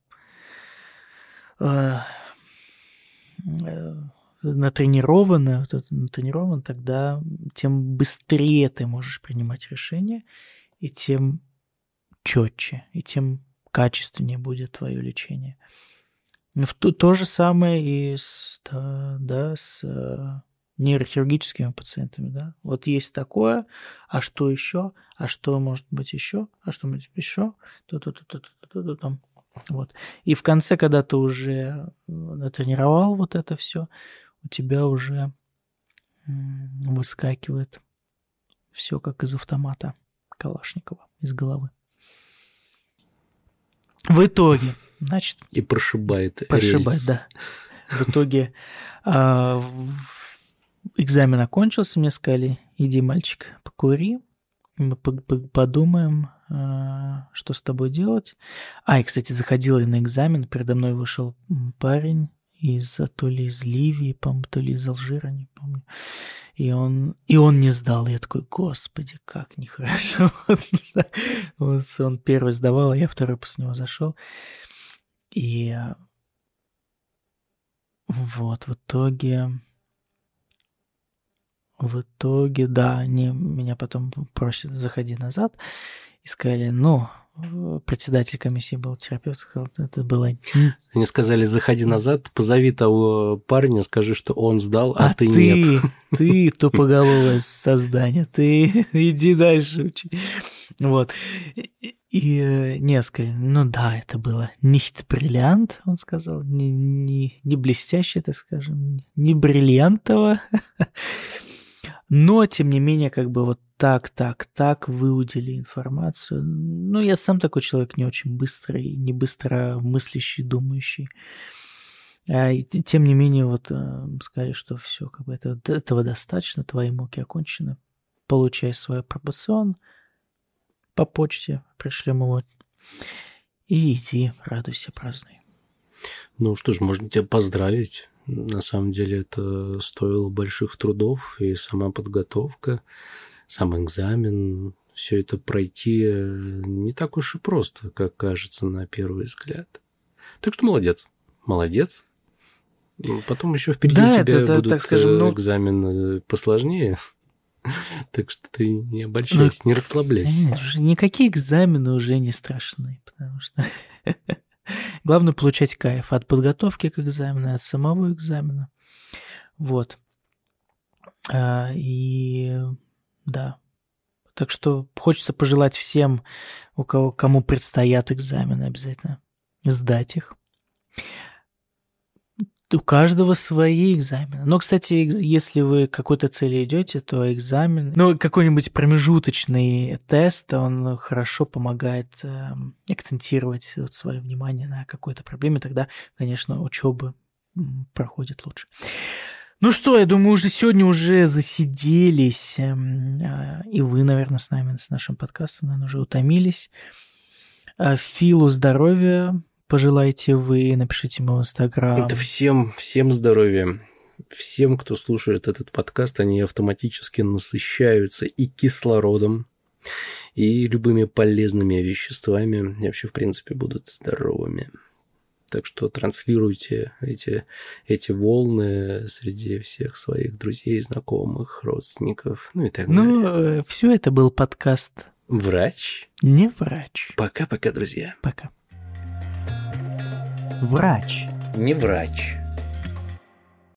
натренирован, тогда тем быстрее ты можешь принимать решения, и тем четче, и тем качественнее будет твое лечение. То же самое и с нейрохирургическими пациентами. Да? Вот есть такое, а что еще, а что может быть еще, а что может быть еще, там. Вот. И в конце, когда ты уже натренировал вот это все, у тебя уже выскакивает все как из автомата Калашникова, из головы. В итоге, значит... И прошибает рельс. Да. В итоге экзамен окончился, мне сказали, иди, мальчик, покури, мы подумаем, что с тобой делать. И, кстати, заходила я на экзамен, передо мной вышел парень то ли из Ливии, по-моему, то ли из Алжира, не помню. И он не сдал. Я такой, господи, как нехорошо. Он первый сдавал, а я второй после него зашел. И вот в итоге, да, они меня потом просят, заходи назад. И сказали, председатель комиссии был терапевт, сказал, это было... Они сказали, заходи назад, позови того парня, скажи, что он сдал, а ты нет. Ты тупоголовое создание, ты иди дальше учи. Вот. И несколько, это было nicht бриллиант, он сказал, не блестяще, так скажем, не бриллиантово. Но, тем не менее, как бы вот так выудили информацию. Я сам такой человек не очень быстрый, не быстро мыслящий, думающий. И тем не менее, вот сказали, что все, как бы этого достаточно, твои муки окончены. Получай свой апробацион по почте, пришлем его. И иди, радуйся, празднуй. Ну что ж, можно тебя поздравить. На самом деле это стоило больших трудов, и сама подготовка, сам экзамен, все это пройти не так уж и просто, как кажется на первый взгляд. Так что молодец. Потом еще впереди у тебя будут, так скажем, экзамены посложнее, так что ты не обольщайся, не расслабляйся. Никакие экзамены уже не страшны, потому что... Главное получать кайф от подготовки к экзамену, от самого экзамена. Вот. И да. Так что хочется пожелать всем, кому предстоят экзамены, обязательно сдать их. У каждого свои экзамены. Но, кстати, если вы к какой-то цели идете, то экзамен, какой-нибудь промежуточный тест, он хорошо помогает акцентировать свое внимание на какой-то проблеме, тогда, конечно, учеба проходит лучше. Ну что, я думаю, сегодня уже засиделись, и вы, наверное, с нами, с нашим подкастом, наверное, уже утомились. Филу здоровья. Пожелайте вы, напишите ему в Инстаграм. Это всем здоровья. Всем, кто слушает этот подкаст, они автоматически насыщаются и кислородом, и любыми полезными веществами, и вообще, в принципе, будут здоровыми. Так что транслируйте эти волны среди всех своих друзей, знакомых, родственников, и так далее. Все это был подкаст «Врач? Не врач». Пока-пока, друзья. Пока. Врач. Не врач.